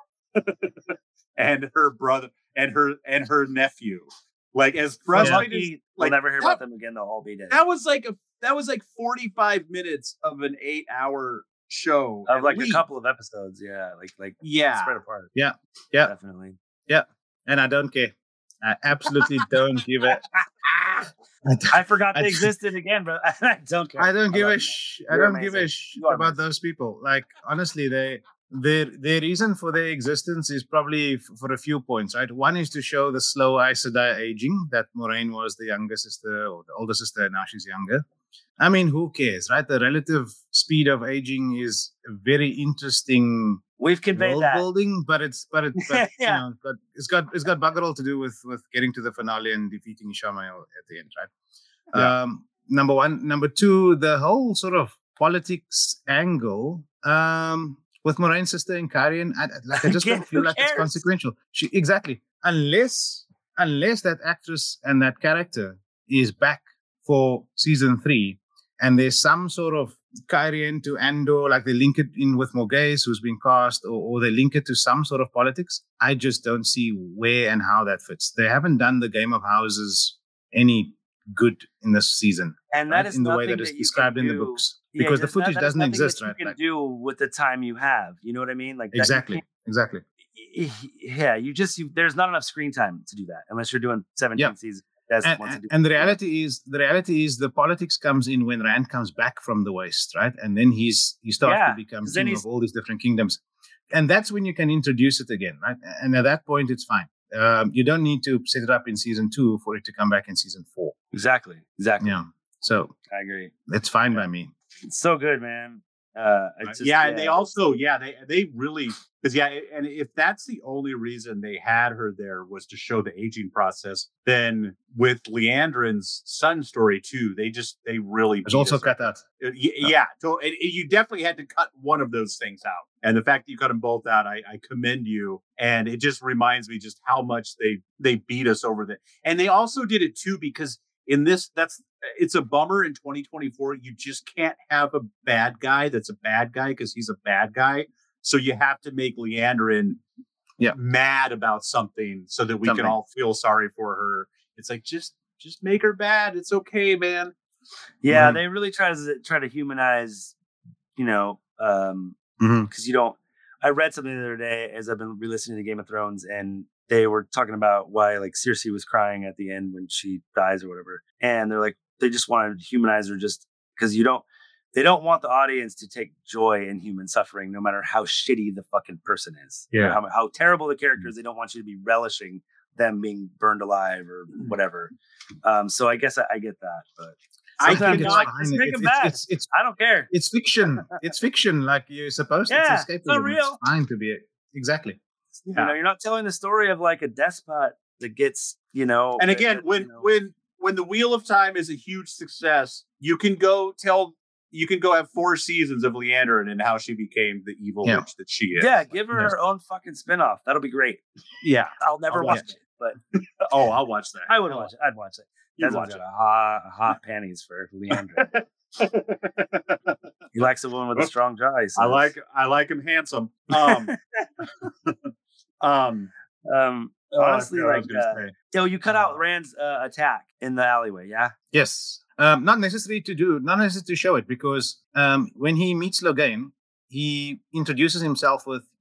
S1: and her brother and her and her nephew. Like as
S2: We're
S1: frustrated,
S2: lucky
S1: like,
S2: we'll never hear
S1: that-
S2: about them again. They'll all be dead.
S1: that was like a that was like forty-five minutes of an eight hour show.
S2: Of
S1: at
S2: like
S1: least.
S2: a couple of episodes, yeah, like like
S1: Yeah.
S2: spread apart.
S3: Yeah. Yeah.
S2: Definitely.
S3: And I don't care. I absolutely don't give a.
S2: I forgot they
S3: I-
S2: existed again, bro. I don't care.
S3: I don't give
S2: love
S3: a
S2: you,
S3: sh.
S2: man.
S3: I
S2: You're
S3: don't give a
S2: amazing.
S3: sh
S2: You are
S3: about
S2: amazing.
S3: those people. Like honestly, they their their reason for their existence is probably f- for a few points, right? One is to show the slow Aes Sedai aging. That Moraine was the younger sister or the older sister, and now she's younger. I mean, who cares, right? The relative speed of aging is a very interesting
S2: We've conveyed
S3: world
S2: that.
S3: building, but it's but it's but,
S2: Yeah.
S3: you know, it's got it's got it's got bugger all to do with with getting to the finale and defeating Ishamael at the end, right?
S1: Yeah.
S3: Um, number one, number two, the whole sort of politics angle um, with Moraine's sister and Carrion, I, I- like I just
S2: Yeah,
S3: don't feel
S2: who
S3: like it's
S2: cares?
S3: consequential. She exactly unless unless that actress and that character is back for season three, and there's some sort of Kyrian to Andor, like they link it in with Morghese, who's been cast, or, or they link it to some sort of politics. I just don't see where and how that fits. They haven't done the Game of Houses any good in this season,
S2: And that
S3: right?
S2: is
S3: in the way
S2: nothing
S3: that is
S2: you
S3: described
S2: can
S3: in the
S2: do-
S3: books,
S2: Yeah,
S3: because the
S2: just that-
S3: footage
S2: that is
S3: doesn't
S2: nothing
S3: exist,
S2: that
S3: right?
S2: You can
S3: Like,
S2: do with the time you have. You know what I mean? Like that you
S3: exactly,
S2: can't-
S3: exactly.
S2: Yeah, you just you, there's not enough screen time to do that unless you're doing seventeen
S3: Yeah.
S2: seasons. That's
S3: And,
S2: wants to do
S3: and the reality is, the reality is, the politics comes in when Rand comes back from the West, right? And then he's he starts
S2: Yeah,
S3: to become
S2: 'cause then
S3: king
S2: he's-
S3: of all these different kingdoms, and that's when you can introduce it again, right? And at that point, it's fine. Um, you don't need to set it up in season two for it to come back in season four.
S2: exactly, exactly.
S3: Yeah, so
S2: I agree.
S3: it's fine by me.
S2: It's so good, man. Uh, it's just,
S1: yeah, and they also, yeah, they they really, because yeah, and if that's the only reason they had her there was to show the aging process, then with Leandrin's son story too, they just they really
S3: It's
S1: beat
S3: also
S1: us.
S3: cut out.
S1: Uh, y- yeah, so and, and you definitely had to cut one of those things out, and the fact that you cut them both out, I, I commend you. And it just reminds me just how much they they beat us over the, and they also did it too because in this, that's it's a bummer in twenty twenty-four. You just can't have a bad guy that's a bad guy because he's a bad guy. So you have to make Leandrin
S3: Yeah.
S1: mad about something so that we
S3: Something.
S1: can all feel sorry for her. It's like just just make her bad. It's okay, man.
S2: Yeah,
S3: Mhm.
S2: they really try to try to humanize, you know, um,
S3: Mhm.
S2: because you don't. I read something the other day as I've been re-listening to Game of Thrones, and they were talking about why like Cersei was crying at the end when she dies or whatever, and they're like they just wanted to humanize her just because you don't. They don't want the audience to take joy in human suffering, no matter how shitty the fucking person is. or
S3: Yeah.
S2: How, how terrible the character is. They don't want you to be relishing them being burned alive or whatever. Um, so I guess I, I get that, but
S1: I
S3: I think
S2: Sometimes
S3: it's
S2: you're like,
S3: fine.
S2: just make
S3: It's,
S2: him
S3: it's,
S2: bad.
S3: it's, it's,
S2: I don't care.
S3: it's fiction. It's fiction. Like you're supposed to.
S2: Yeah,
S3: It's
S2: it's not
S3: escapism.
S2: real.
S3: It's fine to be exactly.
S2: You know, you're not telling the story of like a despot that gets, you know.
S1: And
S2: that-
S1: again,
S2: that,
S1: when
S2: you know-
S1: when when the Wheel of Time is a huge success, you can go tell you can go have four seasons of Leandrin and how she became the evil
S3: Yeah.
S1: witch that she is.
S2: yeah, give her
S3: Yes.
S2: her own fucking spinoff. That'll be great.
S1: Yeah.
S2: I'll never
S1: I'll
S2: watch
S1: watch
S2: it, but
S1: Oh, I'll watch that.
S2: I would watch it. I'd watch it.
S1: You
S2: Desmond's
S1: watch
S2: got a hot, hot panties for Leandra.
S1: it.
S2: He likes a woman with a strong jaw. he
S1: I
S2: says.
S1: like I like him handsome. Um, um
S2: Um,
S1: oh, I
S2: honestly,
S1: forgot what I was
S2: like,
S1: gonna
S2: uh,
S1: say.
S2: yo, you cut out Rand's uh, attack in the alleyway, yeah?
S3: Yes. Um, not necessary to do, not necessary to show it, because um, when he meets Logain, he introduces himself with,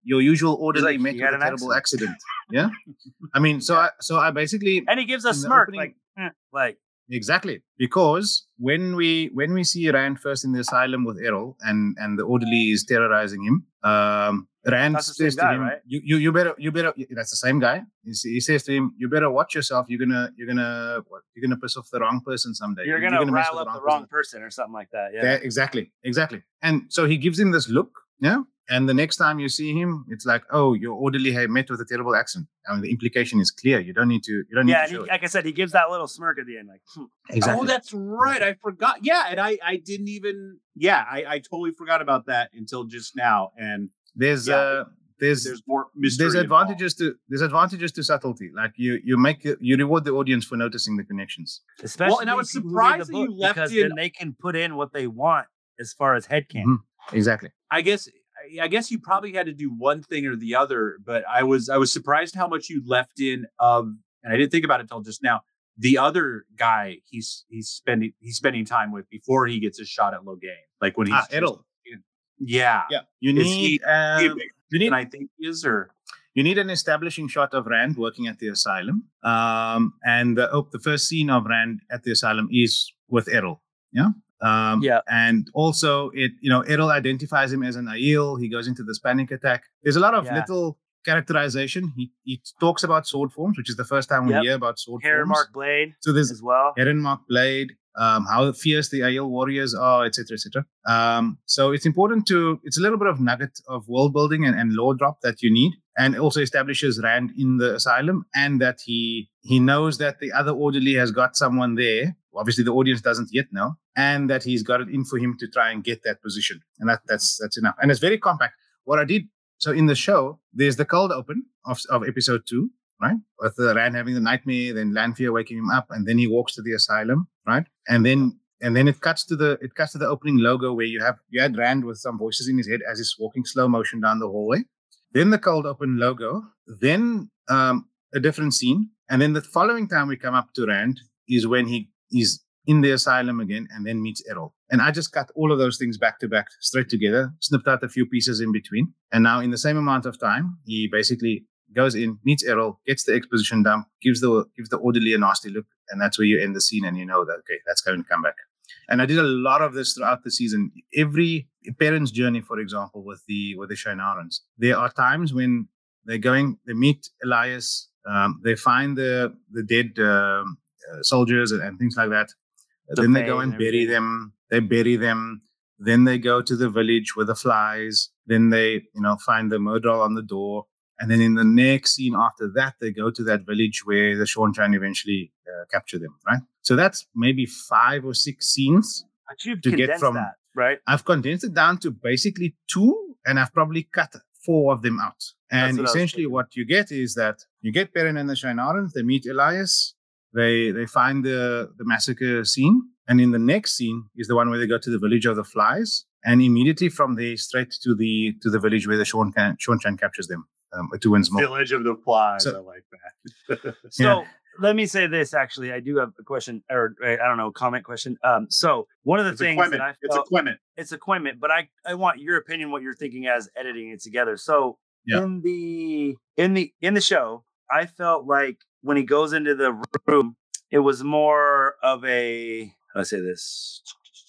S3: your usual orderly
S2: like,
S3: met
S2: "He
S3: with
S2: had
S3: a
S2: an
S3: terrible accident. Yeah, I mean, so I so I basically
S2: And he gives a
S3: in the
S2: smirk,
S3: opening-
S2: like, eh, like
S3: exactly because when we when we see Rand first in the asylum with Errol and and the orderly is terrorizing him, um, Rand
S2: That's the same
S3: says to
S2: guy,
S3: him,
S2: right?
S3: "You you you better you better." That's the same guy. He, s- he says to him, "You better watch yourself. You're gonna you're gonna what, you're gonna piss off the wrong person someday.
S2: you're gonna,
S3: mess
S2: rile
S3: with
S2: up the wrong person or something like that. Yeah.
S3: Yeah, exactly, exactly. And so he gives him this look, yeah. And the next time you see him, it's like, oh, your orderly had met with a terrible accident. I mean, the implication is clear. You don't need to. You don't need
S2: Yeah,
S3: to
S2: and he,
S3: show it.
S2: like I said, he gives that little smirk at the end, like, hmm.
S3: Exactly.
S1: Oh, that's right. I forgot. Yeah, and I I didn't even. Yeah, I, I totally forgot about that until just now. And
S3: there's
S1: yeah,
S3: uh, there's
S1: there's more mystery.
S3: there's
S1: involved.
S3: advantages to there's advantages to subtlety. Like you you make it- you reward the audience for noticing the connections.
S2: Especially
S1: and I was
S2: people who read the
S1: surprised that you
S2: book,
S1: left
S2: because
S1: in-
S2: then they can put in what they want as far as headcanon.
S3: Mhm. Exactly.
S1: I guess I guess you probably had to do one thing or the other, but I was I was surprised how much you left in of, and I didn't think about it until just now. The other guy he's he's spending he's spending time with before he gets his shot at Logain, like when he's
S3: Ah, Errol.
S1: yeah,
S3: Yeah. You
S1: Is
S3: need
S1: he-
S3: uh,
S1: he-
S3: you need
S1: and I think he is or
S3: you need an establishing shot of Rand working at the asylum. Um, and the oh, the first scene of Rand at the asylum is with Errol. Yeah. Um,
S2: Yeah.
S3: And also, it you know, Errol identifies him as an Aiel. He goes into this panic attack. There's a lot of
S2: Yeah.
S3: little characterization. He he talks about sword forms, which is the first time we
S2: Yep.
S3: hear about sword
S2: Heron
S3: forms.
S2: Mark Blade
S3: So there's
S2: as well.
S3: Heron Mark Blade, um, how fierce the Aiel warriors are, et cetera, et cetera. Um, so it's important to, it's a little bit of nugget of world building and, and lore drop that you need, and also establishes Rand in the asylum, and that he he knows that the other orderly has got someone there. Obviously, the audience doesn't yet know, and that he's got it in for him to try and get that position, and that that's that's enough. And it's very compact. What I did, so in the show, there's the cold open of of episode two. Right, with the Rand having the nightmare, then Lanfear waking him up, and then he walks to the asylum, right? And then and then it cuts to the it cuts to the opening logo where you have you had Rand with some voices in his head as he's walking slow motion down the hallway. Then the cold open logo, then um, a different scene, and then the following time we come up to Rand is when he is in the asylum again, and then meets Errol. And I just cut all of those things back to back, straight together, snipped out a few pieces in between, and now in the same amount of time, he basically goes in, meets Errol, gets the exposition dump, gives the gives the orderly a nasty look, and that's where you end the scene, and you know that okay, that's going to come back. And I did a lot of this throughout the season. Every parent's journey, for example, with the with the Shienarans, there are times when they're going, they meet Elias, um, they find the the dead um, uh, soldiers and, and things like that.
S2: The
S3: then they
S2: Fae
S3: go and
S2: and
S3: bury
S2: everything.
S3: them. They bury them. Then they go to the village with the flies. Then they, you know, find the Murdral on the door. And then in the next scene after that, they go to that village where the Seanchan eventually uh, capture them, right? So that's maybe five or six scenes.
S2: But you've
S3: to get
S2: condensed
S3: from-
S2: that, right?
S3: I've condensed it down to basically two, and I've probably cut four of them out. And
S2: what I was
S3: essentially
S2: thinking.
S3: what you get is that you get Perrin and the Shienarans, they meet Elias, they they find the, the massacre scene, and in the next scene is the one where they go to the village of the flies, and immediately from there straight to the to the village where the Seanchan, Seanchan captures them. Um, to Winsmore.
S1: Village of the Flies.
S3: So-
S1: I like that.
S2: So
S3: Yeah.
S2: let me say this. Actually, I do have a question, or I don't know, comment question. Um, so one of the
S1: It's
S2: things
S1: equipment.
S2: that I
S1: It's
S2: felt,
S1: equipment.
S2: it's equipment, but I I want your opinion, what you're thinking as editing it together. So
S3: Yeah.
S2: in the in the in the show, I felt like when he goes into the room, it was more of a how do I say this?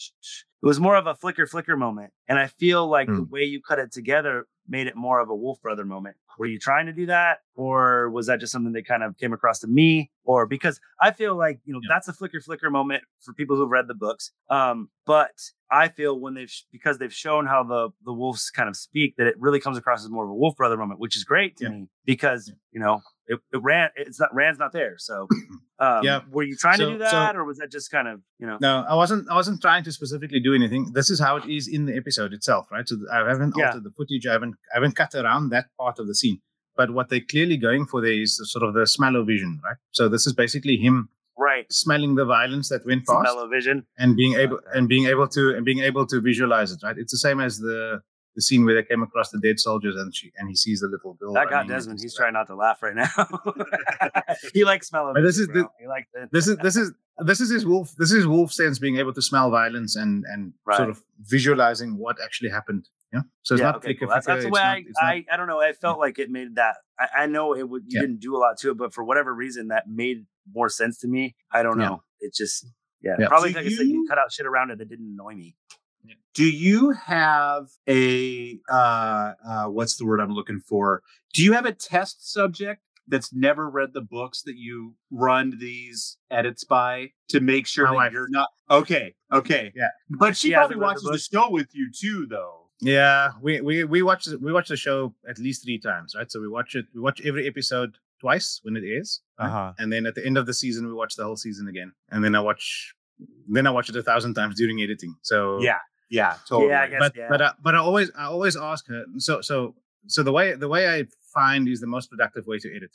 S2: It was more of a flicker flicker moment, and I feel like the
S3: Hmm.
S2: way you cut it together made it more of a Wolf Brother moment. Were you trying to do that, or was that just something that kind of came across to me? Or because I feel like, you know,
S3: Yeah.
S2: that's a flicker flicker moment for people who've read the books. Um, but I feel when they've because they've shown how the the wolves kind of speak, that it really comes across as more of a Wolf Brother moment, which is great to
S3: Yeah.
S2: me because
S3: Yeah.
S2: you know it, it ran. It's not Rand's not there, so um,
S3: Yeah.
S2: Were you trying
S3: So-
S2: to do that,
S3: so-
S2: or was that just kind of you know?
S3: No, I wasn't. I wasn't trying to specifically do anything. This is how it is in the episode itself, right? So I haven't
S2: Yeah.
S3: altered the footage. I haven't. I haven't cut around that part of the scene. But what they're clearly going for there is the, sort of the smell-o-vision, right? So this is basically him
S2: Right,
S3: smelling the violence that went past
S2: smell-o-vision.
S3: and being able
S2: Okay.
S3: and being able to and being able to visualize it, right? It's the same as the the scene where they came across the dead soldiers and she and he sees the little girl.
S2: That got
S3: running
S2: Desmond.
S3: into
S2: He's
S3: the-
S2: trying not to laugh right now. he likes smell of
S3: But this
S2: it,
S3: is
S2: bro.
S3: the-
S2: He likes it.
S3: This is this is this is his wolf. This is wolf sense being able to smell violence and and
S2: Right.
S3: sort of visualizing what actually happened Yeah. So it's
S2: yeah,
S3: not
S2: okay,
S3: flicker
S2: cool. That's,
S3: flicker,
S2: that's the
S3: it's
S2: way
S3: not-
S2: I,
S3: it's not-
S2: I I don't know. I felt like it made that. I, I know it would. You
S3: Yeah.
S2: didn't do a lot to it, but for whatever reason, that made more sense to me. I don't
S3: Yeah.
S2: know. It just yeah.
S3: Yeah.
S2: Probably
S1: Do
S2: like I said, you
S1: you-
S2: cut out shit around it that didn't annoy me.
S1: Do you have a uh, uh, what's the word I'm looking for? Do you have a test subject that's never read the books that you run these edits by to make sure
S3: My
S1: that
S3: wife.
S1: you're not okay? Okay,
S3: Yeah.
S1: but she
S2: She
S1: probably
S2: hasn't read the
S1: watches the,
S2: books.
S1: show with you too, though.
S3: Yeah, we we we watch we watch the show at least three times, right? So we watch it. We watch every episode twice when it airs, right?
S1: Uh-huh.
S3: And then at the end of the season, we watch the whole season again. And then I watch, then I watch it a thousand times during editing. So
S1: Yeah, yeah, totally.
S2: Yeah, I guess.
S3: but
S2: yeah.
S3: but I, but I always I always ask her. So so so the way the way I find is the most productive way to edit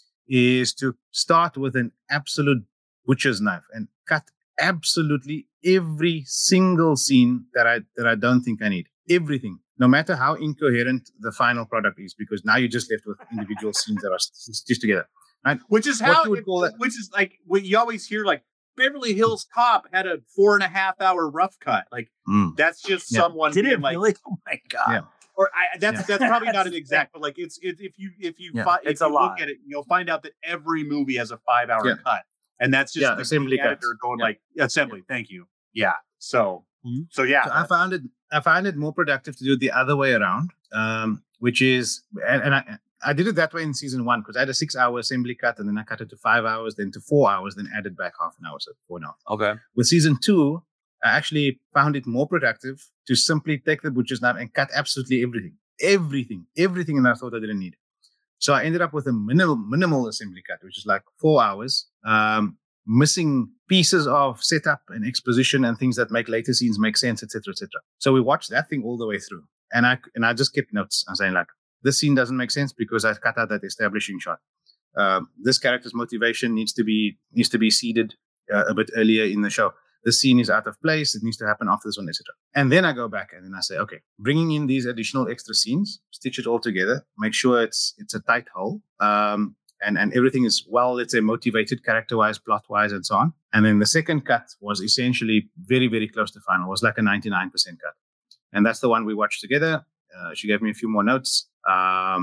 S3: is to start with an absolute butcher's knife and cut absolutely every single scene that I that I don't think I need. Everything, no matter how incoherent the final product is, because now you're just left with individual scenes that are stitched together. Right?
S1: Which is
S3: What
S1: how
S3: you would call it-
S1: which is like what you always hear, like Beverly Hills Cop had a four and a half hour rough cut. Like
S3: Mm.
S1: that's just
S3: Yeah.
S1: someone
S2: Did
S1: being
S2: it
S1: like,
S2: really? Oh my god.
S3: Yeah.
S1: or I, that's
S3: Yeah.
S1: that's probably not
S2: That's
S1: an
S2: the
S1: exact, but like it's it, if you if you
S3: Yeah.
S1: fi- if
S2: It's a
S1: you
S2: lot.
S1: look at it, you'll find out that every movie has a five hour
S3: Yeah.
S1: cut, and that's just
S3: Yeah,
S1: the,
S3: assembly
S1: the
S3: cuts.
S1: editor going
S3: Yeah.
S1: like assembly. Thank you. Yeah. So
S2: Mhm.
S1: so yeah.
S3: So I found it. I found it more productive to do it the other way around, um, which is, and, and I, I did it that way in season one because I had a six-hour assembly cut, and then I cut it to five hours, then to four hours, then added back half an hour, so four and a half.
S2: Okay.
S3: With season two, I actually found it more productive to simply take the butcher's knife and cut absolutely everything, everything, everything, and I thought I didn't need. So I ended up with a minimal, minimal assembly cut, which is like four hours. Um, missing pieces of setup and exposition and things that make later scenes make sense, et cetera, et cetera. So we watched that thing all the way through, and I and I just kept notes. I'm saying like, this scene doesn't make sense because I cut out that establishing shot. Um, this character's motivation needs to be needs to be seeded uh, a bit earlier in the show. This scene is out of place. It needs to happen after this one, et cetera. And then I go back and then I say, okay, bringing in these additional extra scenes, stitch it all together, make sure it's it's a tight whole. Um, And, and everything is well, let's say, motivated character-wise, plot-wise, and so on. And then the second cut was essentially very, very close to final. It was like a ninety-nine percent cut. And that's the one we watched together. Uh, she gave me a few more notes. Um,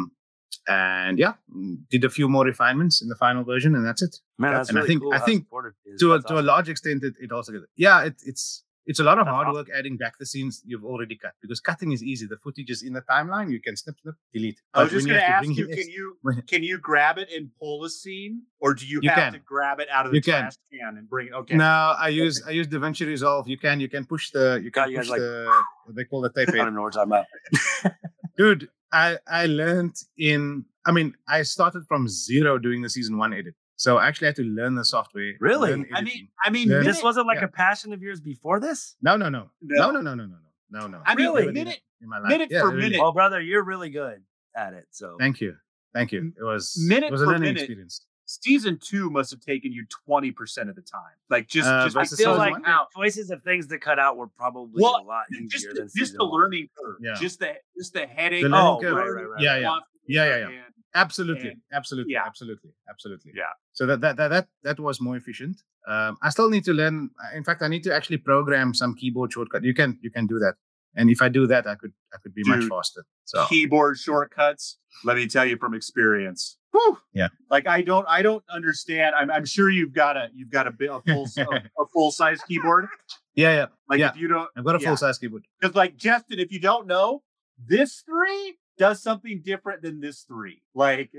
S3: and yeah, did a few more refinements in the final version, and that's it.
S2: Man, that's
S3: And I
S2: really
S3: think-
S2: cool
S3: I
S2: how
S3: think
S2: supportive he is.
S3: To a,
S2: That's
S3: to a
S2: awesome.
S3: large extent, it, it also together. Yeah, it, it's it's a lot of
S2: That's
S3: hard
S2: awesome.
S3: work adding back the scenes you've already cut, because cutting is easy. The footage is in the timeline. You can snip, snip, delete.
S1: I was
S3: But
S1: just
S3: when
S1: going to
S3: have
S1: ask
S3: bring
S1: you,
S3: in
S1: can
S3: ex-
S1: you
S3: when-
S1: can you grab it and pull a scene, or do you,
S3: You
S1: have
S3: can.
S1: to grab it out of the
S3: You can.
S1: trash can and bring it? Okay.
S3: No, I use I use DaVinci Resolve. You can you can push the you
S2: God,
S3: can
S2: you guys
S3: push
S2: like-
S3: the what they call the tape
S2: I don't
S3: head.
S2: know what we're talking about.
S3: Dude, I I learned in I mean I started from zero doing the season one edit, so I actually had to learn the software.
S2: Really?
S3: learn
S1: I
S3: editing.
S1: mean, I mean,
S3: Then-
S1: minute,
S2: This wasn't like
S3: Yeah.
S2: a passion of yours before this?
S3: no no no
S1: No.
S3: no no no no no no no no.
S1: I mean,
S2: Really?
S3: Never did
S1: minute,
S3: it in my life.
S1: minute
S3: Yeah,
S1: for
S3: really.
S1: minute.
S2: Well, brother, you're really good at it. So
S3: Thank you, thank you. It was
S1: Minute
S3: it was a
S1: for
S3: learning
S1: minute.
S3: experience.
S1: season two must have taken you twenty percent of the time. Like just,
S3: Uh,
S1: just
S2: I
S3: versus
S2: feel
S3: season
S2: like
S3: one?
S2: the choices of things to cut out were probably
S1: Well,
S2: a lot easier
S1: just,
S2: than
S1: just
S2: season
S1: the
S2: one.
S1: learning curve,
S3: Yeah.
S1: just the, just the headache.
S3: The
S1: of
S3: learning
S2: Oh,
S3: curve.
S2: right, right, right.
S3: Yeah, yeah. Yeah, yeah, yeah.
S1: And-
S3: Absolutely,
S1: And-
S3: absolutely,
S1: yeah.
S3: absolutely, absolutely.
S1: Yeah.
S3: So that that that that, that was more efficient. Um, I still need to learn. In fact, I need to actually program some keyboard shortcut. You can you can do that, and if I do that, I could I could be much
S1: Dude,
S3: faster. So
S1: Keyboard shortcuts. Let me tell you from experience. Whew.
S3: Yeah.
S1: Like I don't, I don't understand. I'm, I'm sure you've got a, you've got a, bit- a full, a, a full size keyboard.
S3: yeah, yeah,
S1: Like
S3: Yeah.
S1: if you don't,
S3: I've got a
S1: yeah.
S3: full size keyboard.
S1: Because like Justin, if you don't know, this three does something different than this three. Like,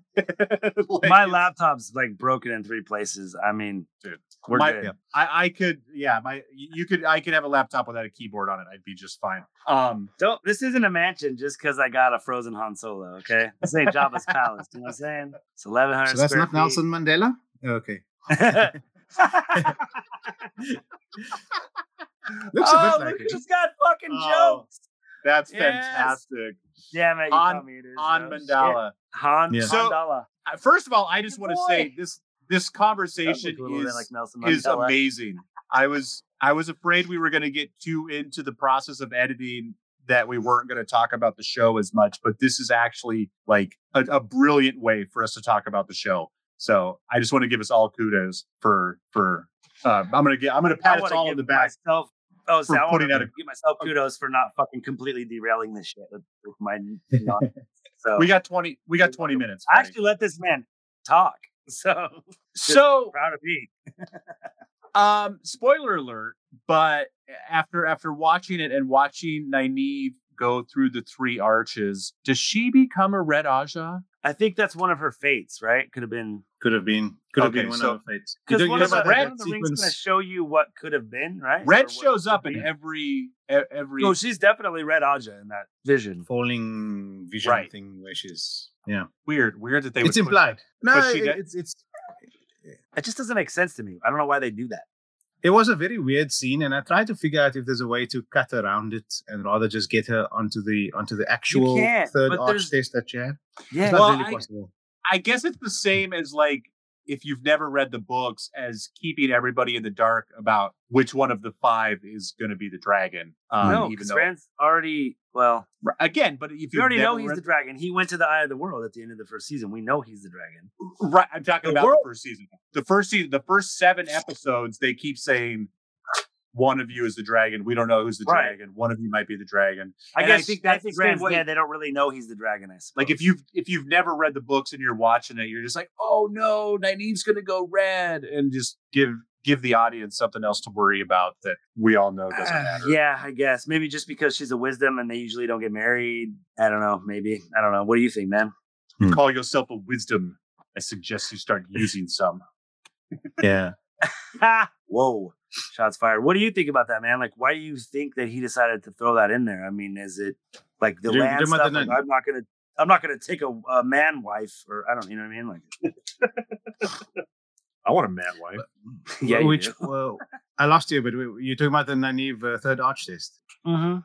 S1: like
S2: My
S1: it's-
S2: laptop's like broken in three places. I mean,
S1: Dude,
S2: we're
S1: my-
S2: good.
S3: Yeah.
S1: I, I could, yeah, my, you could, I could have a laptop without a keyboard on it. I'd be just fine. Um,
S2: Don't. This isn't a mansion just because I got a frozen Han Solo. Okay, this ain't Jabba's palace. You know what I'm saying? It's eleven hundred.
S3: So that's
S2: square
S3: not Nelson Mandela. Okay,
S2: feet.
S3: looks
S2: oh,
S3: a bit
S2: look
S3: like it.
S2: who's got fucking
S1: Oh,
S2: jokes.
S1: that's
S2: Yes.
S1: fantastic.
S2: Damn it, you
S1: Han-
S2: taught me it is.
S1: On
S2: no shit.
S1: Mandala.
S2: Han
S3: Yeah.
S1: So-
S2: Mandala.
S1: Uh, First of all, I just
S2: Good
S1: want to say
S2: boy.
S1: this, this
S2: That
S1: conversation
S2: looked a little bit
S1: is,
S2: like Nelson
S1: is
S2: Mandela.
S1: amazing. I was I was afraid we were going to get too into the process of editing that we weren't going to talk about the show as much, but this is actually like a, a brilliant way for us to talk about the show. So I just want to give us all kudos for for. Uh, I'm gonna get I'm gonna
S2: I
S1: pat us
S2: wanna
S1: all
S2: give
S1: in the back.
S2: Myself Oh, so
S1: for
S2: I want
S1: putting
S2: to
S1: out a-
S2: give myself kudos for not fucking completely derailing this shit with, with my nonsense. So
S1: We got twenty. We got twenty minutes.
S2: I
S1: buddy.
S2: actually let this man talk. So
S1: So
S2: proud of me.
S1: Um, spoiler alert, but after after watching it and watching Nynaeve go through the three arches, does she become a Red Aja?
S2: I think that's one of her fates, right? Could have been
S3: Could have been. Could have
S1: Okay,
S3: been one
S1: so-
S3: of the fates. You
S2: because
S3: don't-
S2: one,
S3: you
S2: of
S3: know
S2: the,
S3: about
S1: Red
S2: one
S3: that
S2: of the rings is going to
S3: sequence?
S2: show you what could have been, right? Or
S1: Red
S2: what
S1: shows
S2: could
S1: up in
S2: be.
S1: every e- every.
S2: No, she's definitely Red Aja in that vision.
S3: Falling vision
S1: Right.
S3: thing where she's yeah.
S1: weird, weird that they.
S3: It's
S1: would push
S3: implied. No,
S1: But she
S3: it-
S1: did-
S3: it's it's.
S2: It just doesn't make sense to me. I don't know why they do that.
S3: It was a very weird scene, and I tried to figure out if there's a way to cut around it and rather just get her onto the onto the actual
S2: can't,
S3: third
S2: but
S3: arch
S2: there's-
S3: test that she had.
S2: Yeah.
S3: It's not
S1: Well,
S3: really
S1: I-
S3: possible.
S1: I guess it's the same as like if you've never read the books, as keeping everybody in the dark about which one of the five is going to be the dragon. Um,
S2: no,
S1: even
S2: because
S1: though
S2: Rand's already, well,
S1: again, but if
S2: you already know
S1: never
S2: he's
S1: read
S2: the dragon. He went to the Eye of the World at the end of the first season. We know he's the dragon.
S1: Right, I'm talking
S2: The
S1: about
S2: world-
S1: the first season. The first season, the first seven episodes, they keep saying one of you is the dragon. We don't know who's the
S2: Right.
S1: dragon. One of you might be the dragon.
S2: I
S1: And I
S2: guess
S1: think
S2: I
S1: that's
S2: think
S1: the same
S2: Rand's
S1: way-
S2: dead. They don't really know he's the dragon. I suppose.
S1: Like if you've if you've never read the books and you're watching it, you're just like, oh no, Nynaeve's gonna go red, and just give give the audience something else to worry about that we all know doesn't
S2: Uh,
S1: matter.
S2: yeah, I guess maybe just because she's a wisdom and they usually don't get married. I don't know. Maybe I don't know. What do you think, man?
S1: Call yourself a wisdom. I suggest you start using some.
S3: Yeah.
S2: Ha! Whoa! Shots fired. What do you think about that, man? Like, why do you think that he decided to throw that in there? I mean, is it like the
S3: You- you
S2: land
S3: talking about
S2: stuff?
S3: the
S2: Like,
S3: nun-
S2: I'm not gonna, I'm not gonna take a, a man wife, or I don't, you know what I mean? Like,
S1: I want a man wife.
S2: yeah, you
S3: Which
S2: do.
S3: well, I lost you, but we- you're talking about the Nynaeve uh, third arch test.
S2: Mhm.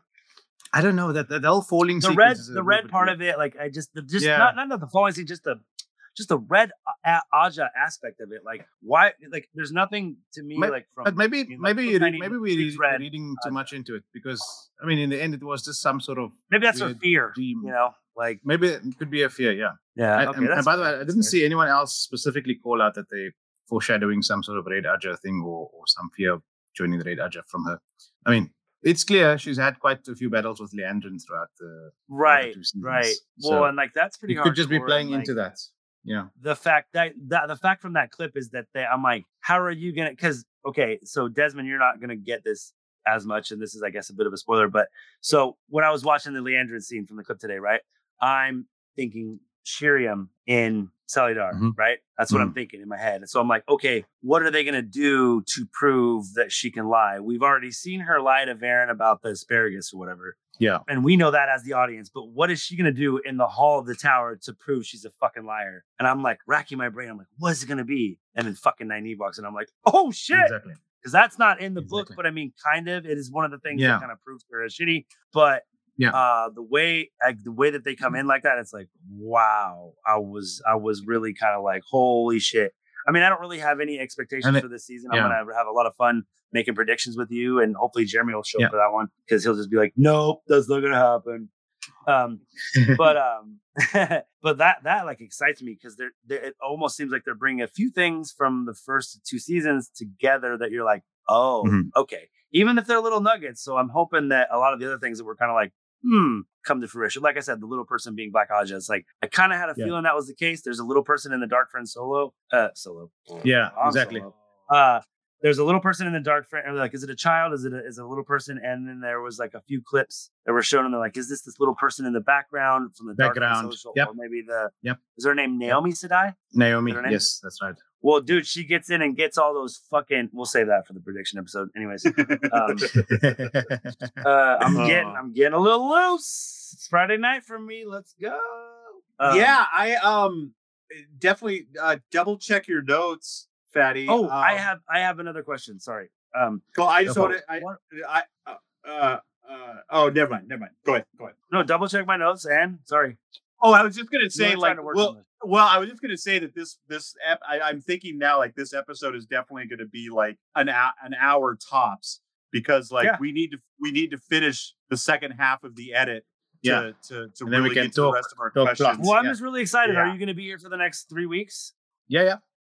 S3: I don't know that that whole falling
S2: the red, the red part of it, like I just, the, just
S3: Yeah.
S2: not, not not the falling scene, just the, just the red a- Aja aspect of it. Like, why? Like, there's nothing to me
S3: Ma-
S2: like from.
S3: But maybe
S2: being like,
S3: maybe
S2: look,
S3: you
S2: I
S3: read,
S2: need
S3: maybe
S2: to
S3: we're
S2: choose
S3: read-
S2: red.
S3: reading too
S2: Aja.
S3: much into it because I mean in the end it was just some sort of
S2: Maybe that's her
S3: weird
S2: fear.
S3: dream.
S2: You know, like
S3: maybe it could be a fear. Yeah.
S2: yeah.
S3: I-
S2: Okay,
S3: and,
S2: that's
S3: and by the way,
S2: fair,
S3: I
S2: that's
S3: didn't
S2: fair.
S3: see anyone else specifically call out that they foreshadowing some sort of Red Aja thing or, or some fear of joining the Red Aja from her. I mean, it's clear she's had quite a few battles with Leandrin throughout the
S2: Right,
S3: two seasons.
S2: right.
S3: So
S2: Well, and like that's pretty.
S3: you could just be
S2: hardcore,
S3: playing
S2: and,
S3: into
S2: like,
S3: that. Yeah.
S2: the fact that, that the fact from that clip is that they, I'm like, how are you gonna? Because okay, so Desmond, you're not gonna get this as much, and this is, I guess, a bit of a spoiler. But so when I was watching the Leandrin scene from the clip today, right, I'm thinking Shiriam in Salidar,
S3: Mhm.
S2: right? That's what I'm thinking in my head. And so I'm like, okay, what are they gonna do to prove that she can lie? We've already seen her lie to Varen about the asparagus or whatever.
S3: Yeah.
S2: And we know that as the audience, but what is she going to do in the hall of the tower to prove she's a fucking liar? And I'm like racking my brain. I'm like, what is it going to be? And then fucking Nynaeve walks in. I'm like, oh shit.
S3: Exactly.
S2: Because that's not in the book,
S3: Exactly.
S2: but I mean, kind of. It is one of the things
S3: Yeah.
S2: that kind of proves her as shitty. But
S3: Yeah.
S2: uh, the way like, the way that they come in like that, it's like, wow. I was I was really kind of like, holy shit. I mean, I don't really have any expectations
S3: And it-
S2: for this season.
S3: yeah.
S2: I'm gonna have a lot of fun making predictions with you, and hopefully Jeremy will show
S3: Yeah.
S2: up for that one because he'll just be like, "Nope, that's not gonna happen." Um, but um, but that that like excites me because they're, they're it almost seems like they're bringing a few things from the first two seasons together that you're like, oh,
S3: Mhm.
S2: okay. Even if they're little nuggets, so I'm hoping that a lot of the other things that were kind of like, hmm, come to fruition. Like I said, the little person being Black Aja. It's like I kind of had a
S3: Yeah.
S2: feeling that was the case. There's a little person in the Dark Friend solo, uh, solo.
S3: Yeah,
S2: Han
S3: exactly.
S2: Solo. Uh, there's a little person in the Dark Friend. Like, is it a child? Is it a, is it a little person? And then there was like a few clips that were shown, and they're like, is this this little person in the background from the Dark Friend
S3: Background.
S2: social?
S3: Yep.
S2: Or maybe the
S3: Yep.
S2: is her name Naomi Sedai?
S3: Naomi.
S2: Is her name?
S3: Yes, that's right.
S2: Well, dude, she gets in and gets all those fucking. We'll save that for the prediction episode. Anyways, um, uh, I'm
S1: Oh.
S2: getting I'm getting a little loose. It's Friday night for me. Let's go. Um,
S1: yeah, I um definitely uh, double check your notes, Fatty.
S2: Oh,
S1: um,
S2: I have I have another question. Sorry. Um,
S1: Well, I just
S3: Go
S1: want
S3: for
S1: to. I,
S2: What-
S1: I, uh, uh, uh, oh, never mind, never mind. Go ahead, go ahead.
S2: no, double check my notes. And sorry.
S1: Oh, I was just gonna
S2: You
S1: say,
S2: were trying
S1: like,
S2: to work
S1: well,
S2: on this.
S1: well, I was just gonna say that this, this, ep- I, I'm thinking now, like, this episode is definitely gonna be like an hou- an hour tops because, like,
S2: Yeah.
S1: we need to, we need to finish the second half of the edit. To,
S3: Yeah.
S1: to, to
S3: And then we
S1: really
S3: can
S1: get to the
S3: talk-
S1: rest of our
S3: talk
S1: questions.
S3: plots.
S2: Well, I'm
S3: Yeah.
S2: just really excited. Are
S1: Yeah.
S2: you going to be here for the next three weeks?
S3: Yeah, yeah.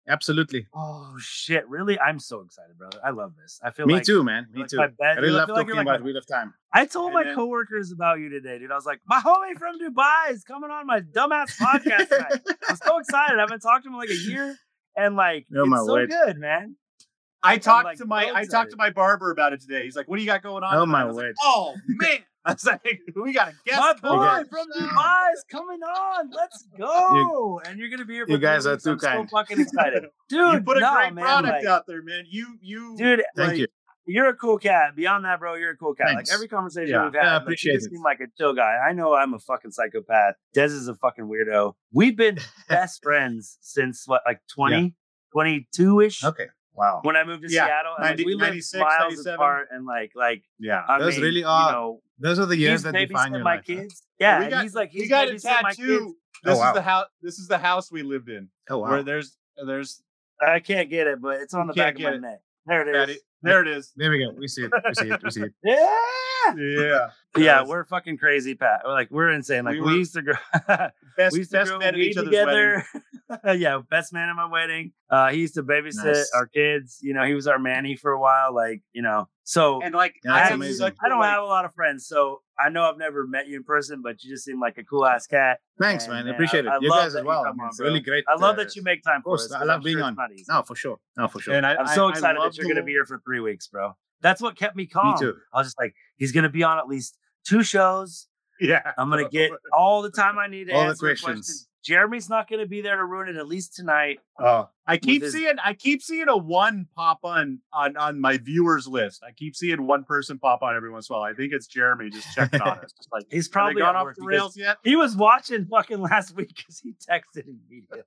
S3: Absolutely.
S2: Oh shit! Really? I'm so excited, brother. I love this. I feel
S3: Me
S2: like
S3: too, man. Me
S2: like
S3: too.
S2: my bed-
S3: I really
S2: I
S3: love
S2: feel like
S3: talking
S2: you're like
S3: about
S2: my-
S3: Wheel of Time.
S2: I told
S1: And
S2: my
S1: then-
S2: coworkers about you today, dude. I was like, my homie from Dubai is coming on my dumbass podcast tonight. I'm so excited. I haven't talked to him in like a year, and like
S3: Oh,
S2: it's
S3: my
S2: so
S3: word.
S2: good, man.
S1: I talked
S2: like,
S1: to my
S2: so
S1: I
S2: excited.
S1: talked to my barber about it today. He's like, "What do you got going on?"
S3: Oh,
S1: tonight?"
S3: my
S1: I was like,
S3: word.
S1: oh man! I was like, "We got a guest."
S2: My
S1: coming
S2: boy
S1: on the
S2: from
S1: show."
S2: Dubai is coming on. Let's go. and you're gonna be here for
S3: you
S2: three
S3: guys are
S2: weeks.
S3: too
S2: I'm
S3: kind.
S2: so fucking excited, dude.
S1: You put a
S2: no,
S1: great
S2: man,
S1: product
S2: like,
S1: out there, man. You you
S2: dude.
S3: Thank
S2: like,
S3: you.
S2: You're a cool cat. Beyond that, bro, you're a cool cat.
S3: Thanks.
S2: Like every conversation
S1: Yeah.
S2: we've had,
S3: Yeah, I
S2: like,
S3: appreciate
S2: you just
S3: it.
S2: seem like a chill guy. I know I'm a fucking psychopath. Des is a fucking weirdo. We've been best friends since what, like twenty, twenty-two ish.
S3: Okay. Wow.
S2: When I moved to
S1: Yeah,
S2: Seattle, and, like,
S1: ninety
S2: we lived
S1: ninety-six,
S2: miles
S1: ninety-seven.
S2: apart, and like, like
S1: yeah.
S2: I
S3: Those
S2: mean,
S3: really
S2: you
S3: are
S2: know,
S3: Those are the years
S2: he's
S3: that define
S2: babysitting
S3: your
S2: my
S3: life. huh?
S2: kids. Yeah,
S1: we
S2: and
S1: got-
S2: he's like,
S1: we
S2: he's
S1: got a
S2: babysitting my kids.
S1: tattoo.
S3: Oh,
S1: This
S3: wow.
S1: is the house. This is the house we lived in.
S3: Oh wow.
S1: Where there's there's
S2: I can't get it, but it's on
S1: You
S2: the back
S1: can't
S2: of my
S1: get it.
S2: neck. There it
S1: Patty.
S2: is.
S1: There it is.
S3: There we go. We see it. We see it. We see it.
S2: Yeah.
S1: Yeah.
S2: Yeah,
S1: Yes.
S2: we're fucking crazy, Pat. We're like we're insane. Like
S1: We
S2: we,
S1: were-
S2: used to grow.
S1: Best
S2: we used to
S1: best
S2: grow
S1: men at
S2: weed
S1: each other's wedding.
S2: together. yeah, best man at my wedding. Uh, he used to babysit
S3: Nice.
S2: our kids. You know, he was our manny for a while. Like you know, so
S1: And like
S3: Yeah,
S1: I
S3: that's
S1: have
S3: amazing.
S1: such
S2: I don't
S1: like,
S2: have a lot of friends. So I know I've never met you in person, but you just seem like a cool ass cat.
S3: Thanks,
S2: And,
S3: man.
S2: man,
S3: Appreciate
S2: I-
S3: it.
S2: I
S3: you
S2: love
S3: guys
S2: that
S3: as
S2: you
S3: well.
S2: come
S3: I mean,
S2: on,
S3: it's
S2: bro.
S3: really great.
S2: I love
S3: uh,
S2: that you make time
S3: Of
S2: for
S3: course,
S2: us.
S3: I
S2: 'cause
S3: love
S2: I'm
S3: being
S2: sure
S3: on.
S2: it's not easy.
S3: No, for sure. No, for sure.
S1: and I,
S2: I'm so
S1: I- I
S2: excited
S1: love
S2: that you're going to
S1: the-
S2: be here for three weeks, bro. That's what kept me calm.
S3: Me too.
S2: I was just like, he's going to be on at least two shows.
S1: Yeah.
S2: I'm going to get all the time I need to
S3: All the
S2: answer
S3: questions.
S2: questions. Jeremy's not going to be there to ruin it, at least tonight.
S1: Oh, I keep
S2: his-
S1: seeing I keep seeing a one pop on on on my viewers list. I keep seeing one person pop on every once in a while. I think it's Jeremy just checking on us. Just like
S2: He's
S1: have they
S2: probably
S1: gone
S2: at
S1: off
S2: work
S1: the
S2: because
S1: rails yet?
S2: he was watching fucking last week because he texted immediately.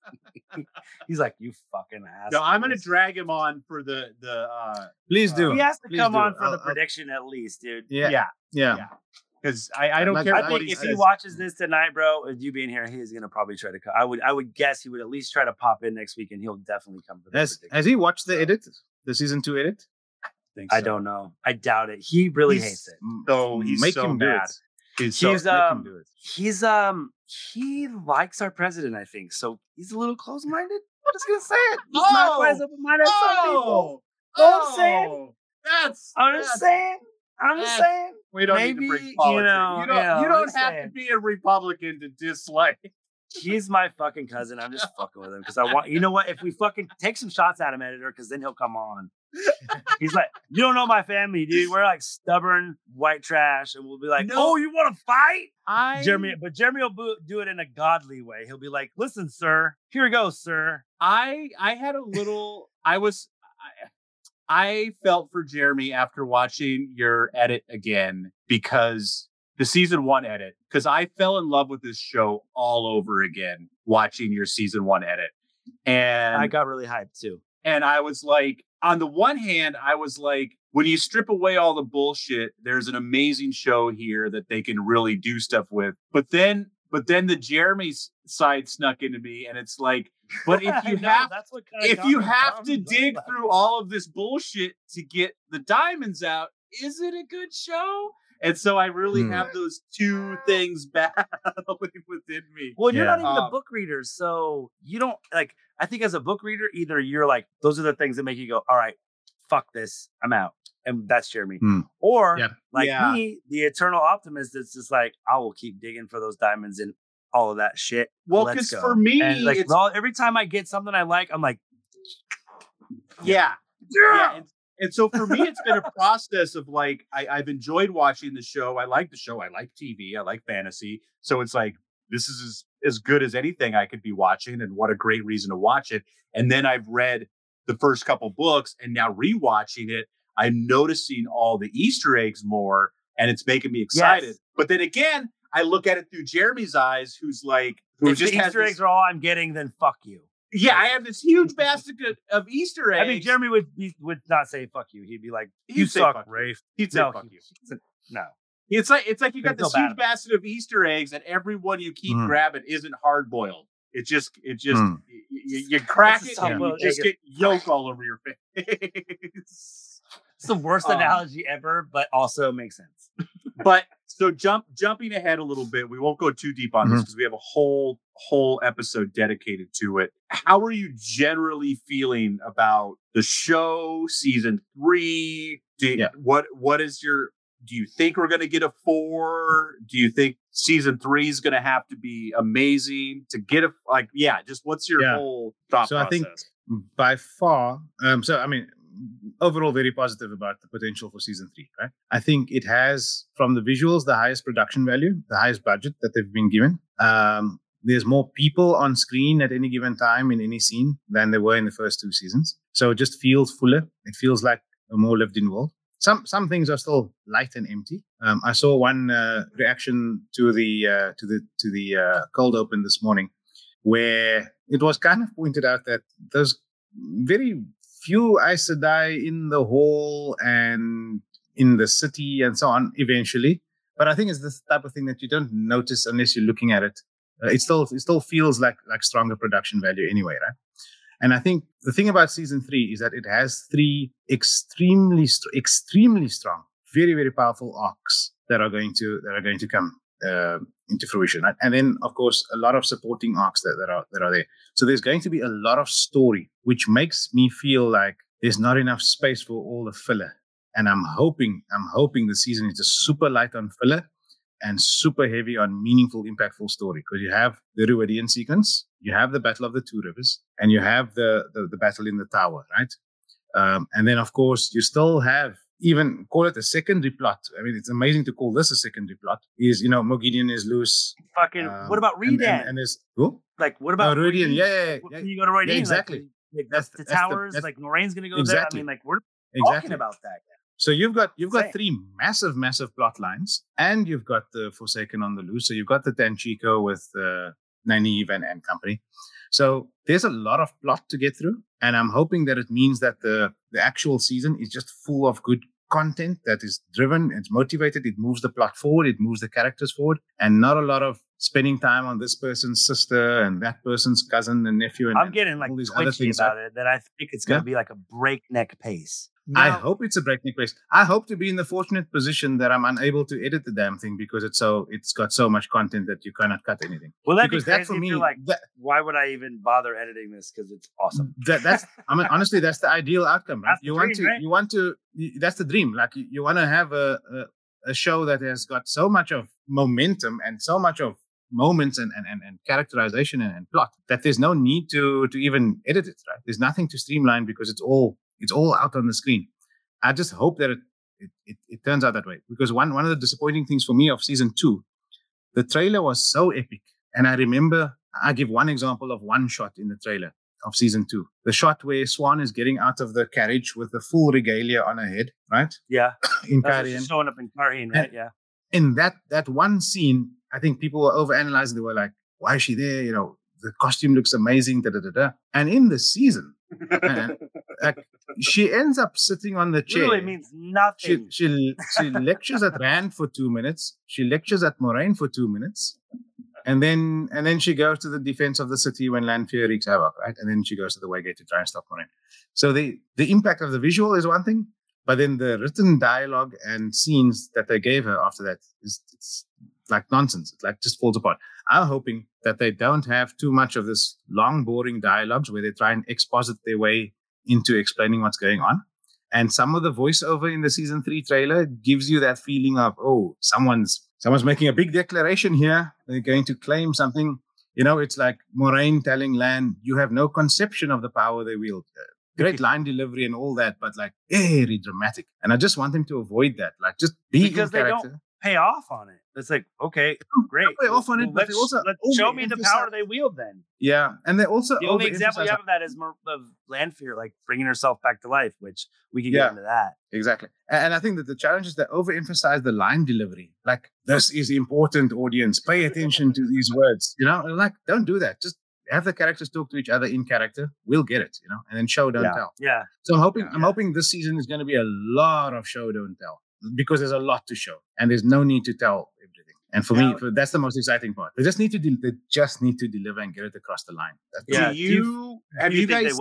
S2: He's like, you fucking ass.
S1: No, I'm gonna drag him on for the the uh
S3: Please do.
S2: He has to
S3: Please
S2: come
S3: do.
S2: on for
S3: I'll-
S2: the
S3: I'll-
S2: prediction at least, dude.
S3: Yeah.
S1: yeah
S3: Yeah.
S1: yeah. Because I, I don't
S3: Like-
S1: care
S3: like
S2: I
S1: what
S2: think
S1: he
S2: if
S1: says.
S2: he watches this tonight, bro, with you being here, he's gonna probably try to come. I would, I would guess he would at least try to pop in next week, and he'll definitely come for the
S3: Has
S2: prediction.
S3: Has he watched the edit? The season two edit?
S1: think
S2: I
S1: so.
S2: don't know. I doubt it. He really
S1: He's-
S2: hates it.
S1: So he's
S3: Make
S1: so
S3: him do
S1: mad.
S3: it.
S1: He's so
S2: He's
S3: Make him
S2: um,
S3: do it.
S2: he's um, he likes our president, I think. So he's a little close-minded. I'm just gonna say it. He's not quite as open-minded as some people.
S1: oh,
S2: Know what I'm saying?
S1: oh, that's
S2: I'm just
S1: that's-
S2: saying. I'm just
S1: that's-
S2: saying.
S1: we don't
S2: maybe,
S1: need to bring
S2: you
S1: politics.
S2: know,
S1: you don't,
S2: you know,
S1: you
S2: I'm
S1: don't
S2: just
S1: have
S2: saying.
S1: to be a Republican to dislike.
S2: He's my fucking cousin. I'm just fucking with him because I want. You know what? If we fucking take some shots at him, editor, because then he'll come on. He's like, you don't know my family, dude. We're like stubborn white trash, and we'll be like,
S1: No.
S2: oh, you want to fight,
S1: I
S2: Jeremy? But Jeremy will bo- do it in a godly way. He'll be like, listen, sir, here we go, sir.
S1: I I had a little. I was. I, I felt for Jeremy after watching your edit again because the season one edit. Because I fell in love with this show all over again watching your season one edit, and
S2: I got really hyped too.
S1: and I was like, on the one hand, I was like, when you strip away all the bullshit, there's an amazing show here that they can really do stuff with. But then, but then the Jeremy's side snuck into me, and it's like, but if
S2: I
S1: you
S2: know,
S1: have,
S2: that's what kinda
S1: if
S2: got
S1: you
S2: me
S1: have
S2: bummed.
S1: to
S2: I was
S1: dig
S2: like,
S1: through all of this bullshit to get the diamonds out, is it a good show? And so I really
S3: Hmm.
S1: have those two things battling within me.
S2: Well, you're
S3: Yeah.
S2: not even a
S1: Um,
S2: book reader, so you don't like. I think as a book reader, either you're like, those are the things that make you go, all right, fuck this, I'm out, and that's Jeremy.
S3: Hmm.
S2: Or
S3: Yeah.
S2: like
S1: Yeah.
S2: me, the eternal optimist, that's just like, I will keep digging for those diamonds and all of that shit.
S1: Well,
S2: Let's
S1: because
S2: go.
S1: for me,
S2: and like
S1: it's
S2: well, every time I get something I like, I'm like,
S1: yeah.
S2: yeah.
S1: Yeah, and, and so for me, it's been a process of like I, I've enjoyed watching the show. I like the show. I like T V. I like fantasy. So it's like this is as, as good as anything I could be watching, and what a great reason to watch it. And then I've read the first couple books, and now rewatching it, I'm noticing all the Easter eggs more, and it's making me excited.
S2: Yes.
S1: But then again, I look at it through Jeremy's eyes, who's like who
S2: If
S1: just
S2: the
S1: has
S2: Easter
S1: this-
S2: eggs are all I'm getting, then fuck you.
S1: yeah, I have this huge basket of- of Easter eggs.
S2: I mean, Jeremy would be, would not say fuck you. He'd be like,
S1: He'd
S2: you
S1: say
S2: suck,
S1: fuck you.
S2: Rafe.
S1: He'd say
S2: No,
S1: fuck
S2: he-
S1: you.
S2: he- no.
S1: It's like it's like you
S2: They
S1: got
S2: feel
S1: this
S2: bad
S1: huge
S2: about
S1: basket of Easter eggs, and every one you keep
S3: Mhm.
S1: grabbing isn't hard boiled. It just it just
S3: Mm.
S1: y- y- you, crack
S2: It's a
S1: it and you
S2: soft-boiled
S1: just
S2: egg.
S1: get yolk all over your face.
S2: It's the worst
S1: Um,
S2: analogy ever, but also makes sense.
S1: But So jump jumping ahead a little bit. We won't go too deep on mm-hmm. this because we have a whole whole episode dedicated to it. How are you generally feeling about the show, season three? Do you, yeah. What what is your? Do you think we're going to get a four? Do you think season three is going to have to be amazing to get a like? Yeah, just what's your yeah. whole thought
S3: so
S1: process?
S3: I think by far. Um, so I mean. Overall, very positive about the potential for season three, right? I think it has, from the visuals, the highest production value, the highest budget that they've been given. Um, there's more people on screen at any given time in any scene than there were in the first two seasons. So it just feels fuller. It feels like a more lived-in world. Some some things are still light and empty. Um, I saw one uh, reaction to the uh, to the to the uh, cold open this morning, where it was kind of pointed out that there's very few Aes Sedai in the hall and in the city and so on eventually. But I think it's this type of thing that you don't notice unless you're looking at it. Uh, it still it still feels like like stronger production value anyway, right? And I think the thing about season three is that it has three extremely extremely strong, very very powerful arcs that are going to that are going to come uh, into fruition, right? And then of course a lot of supporting arcs that, that are that are there. So there's going to be a lot of story, which makes me feel like there's not enough space for all the filler. And I'm hoping, I'm hoping the season is just super light on filler and super heavy on meaningful, impactful story. Because you have the Ruidian sequence, you have the Battle of the Two Rivers, and you have the the, the battle in the tower, right? Um, and then of course you still have, even call it a secondary plot. I mean, it's amazing to call this a secondary plot. Is, you know, Moghedien is loose.
S2: Fucking, um, what about Redan?
S3: And, and, and there's, who?
S2: Like, what about
S3: oh, Ruidian? Yeah, yeah, yeah.
S2: Can you go to Ruidian?
S3: Yeah, exactly.
S2: Like, like
S3: that's,
S2: the
S3: that's
S2: towers,
S3: the,
S2: like Moiraine's going to go
S3: exactly.
S2: there. I mean, like, we're
S3: exactly.
S2: talking about that.
S3: So you've got you've got
S2: Same.
S3: three massive, massive plot lines, and you've got the Forsaken on the loose. So you've got the Tanchico with uh, Nynaeve and, and company. So there's a lot of plot to get through, and I'm hoping that it means that the the actual season is just full of good content that is driven, it's motivated, it moves the plot forward, it moves the characters forward, and not a lot of spending time on this person's sister and that person's cousin and nephew. And
S2: I'm getting like
S3: all these other things
S2: about it that I think it's going to
S3: yeah.
S2: be like a breakneck pace.
S3: Now, I hope it's a breakneck pace. I hope to be in the fortunate position that I'm unable to edit the damn thing because it's so it's got so much content that you cannot cut anything.
S2: Well, that'd
S3: because
S2: be crazy
S3: that for
S2: if
S3: me,
S2: you're like,
S3: that,
S2: why would I even bother editing this? Because it's awesome.
S3: That, that's I mean, honestly, that's the ideal outcome. Right?
S2: That's
S3: You
S2: the
S3: want
S2: dream,
S3: to,
S2: right?
S3: you want to, that's the dream. Like you, you want to have a, a a show that has got so much of momentum and so much of moments and, and, and, and characterization and, and plot that there's no need to to even edit it, right? There's nothing to streamline because it's all it's all out on the screen. I just hope that it it, it it turns out that way. Because one one of the disappointing things for me of season two, the trailer was so epic. And I remember I give one example of one shot in the trailer of season two. The shot where Swan is getting out of the carriage with the full regalia on her head, right?
S2: Yeah.
S3: In
S2: That's
S3: Cairhien.
S2: showing up in Cairhien, right?
S3: And
S2: yeah.
S3: In that that one scene, I think people were overanalyzing. They were like, why is she there? You know, the costume looks amazing, da da da da. And in the season, and, like, she ends up sitting on the chair.
S2: Really means nothing.
S3: She, she, she lectures at Rand for two minutes. She lectures at Moraine for two minutes. And then and then she goes to the defense of the city when Lanfear wreaks havoc, right? And then she goes to the Waygate to try and stop Moraine. So the, the impact of the visual is one thing, but then the written dialogue and scenes that they gave her after that is it's like nonsense. It like just falls apart. I'm hoping that they don't have too much of this long, boring dialogues where they try and exposit their way into explaining what's going on. And some of the voiceover in the season three trailer gives you that feeling of, oh, someone's someone's making a big declaration here. They're going to claim something. You know, it's like Moraine telling Lan, you have no conception of the power they wield. Uh, great line delivery and all that, but like very dramatic. And I just want them to avoid that. Like just be
S2: because
S3: in character.
S2: They don't pay off on it. It's like, okay, great.
S3: Pay off on it,
S2: well,
S3: but they also
S2: let's show me the power they wield then.
S3: Yeah, and they also
S2: the only example you have of that is of Lanfear like bringing herself back to life, which we can
S3: yeah,
S2: get into that.
S3: Exactly. And I think that the challenge is they overemphasize the line delivery. Like, this is important, audience. Pay attention to these words. You know, and like, don't do that. Just have the characters talk to each other in character. We'll get it, you know, and then show, don't
S2: yeah.
S3: tell.
S2: Yeah.
S3: So I'm hoping,
S2: yeah.
S3: I'm hoping this season is going to be a lot of show, don't tell, because there's a lot to show and there's no need to tell everything. And for now, me, for, that's the most exciting part. They just need to, de- they just need to deliver and get it across the line. That's
S2: yeah.
S1: Do you,
S2: do you
S1: have
S2: do you,
S1: you
S2: think
S1: guys,
S2: they will?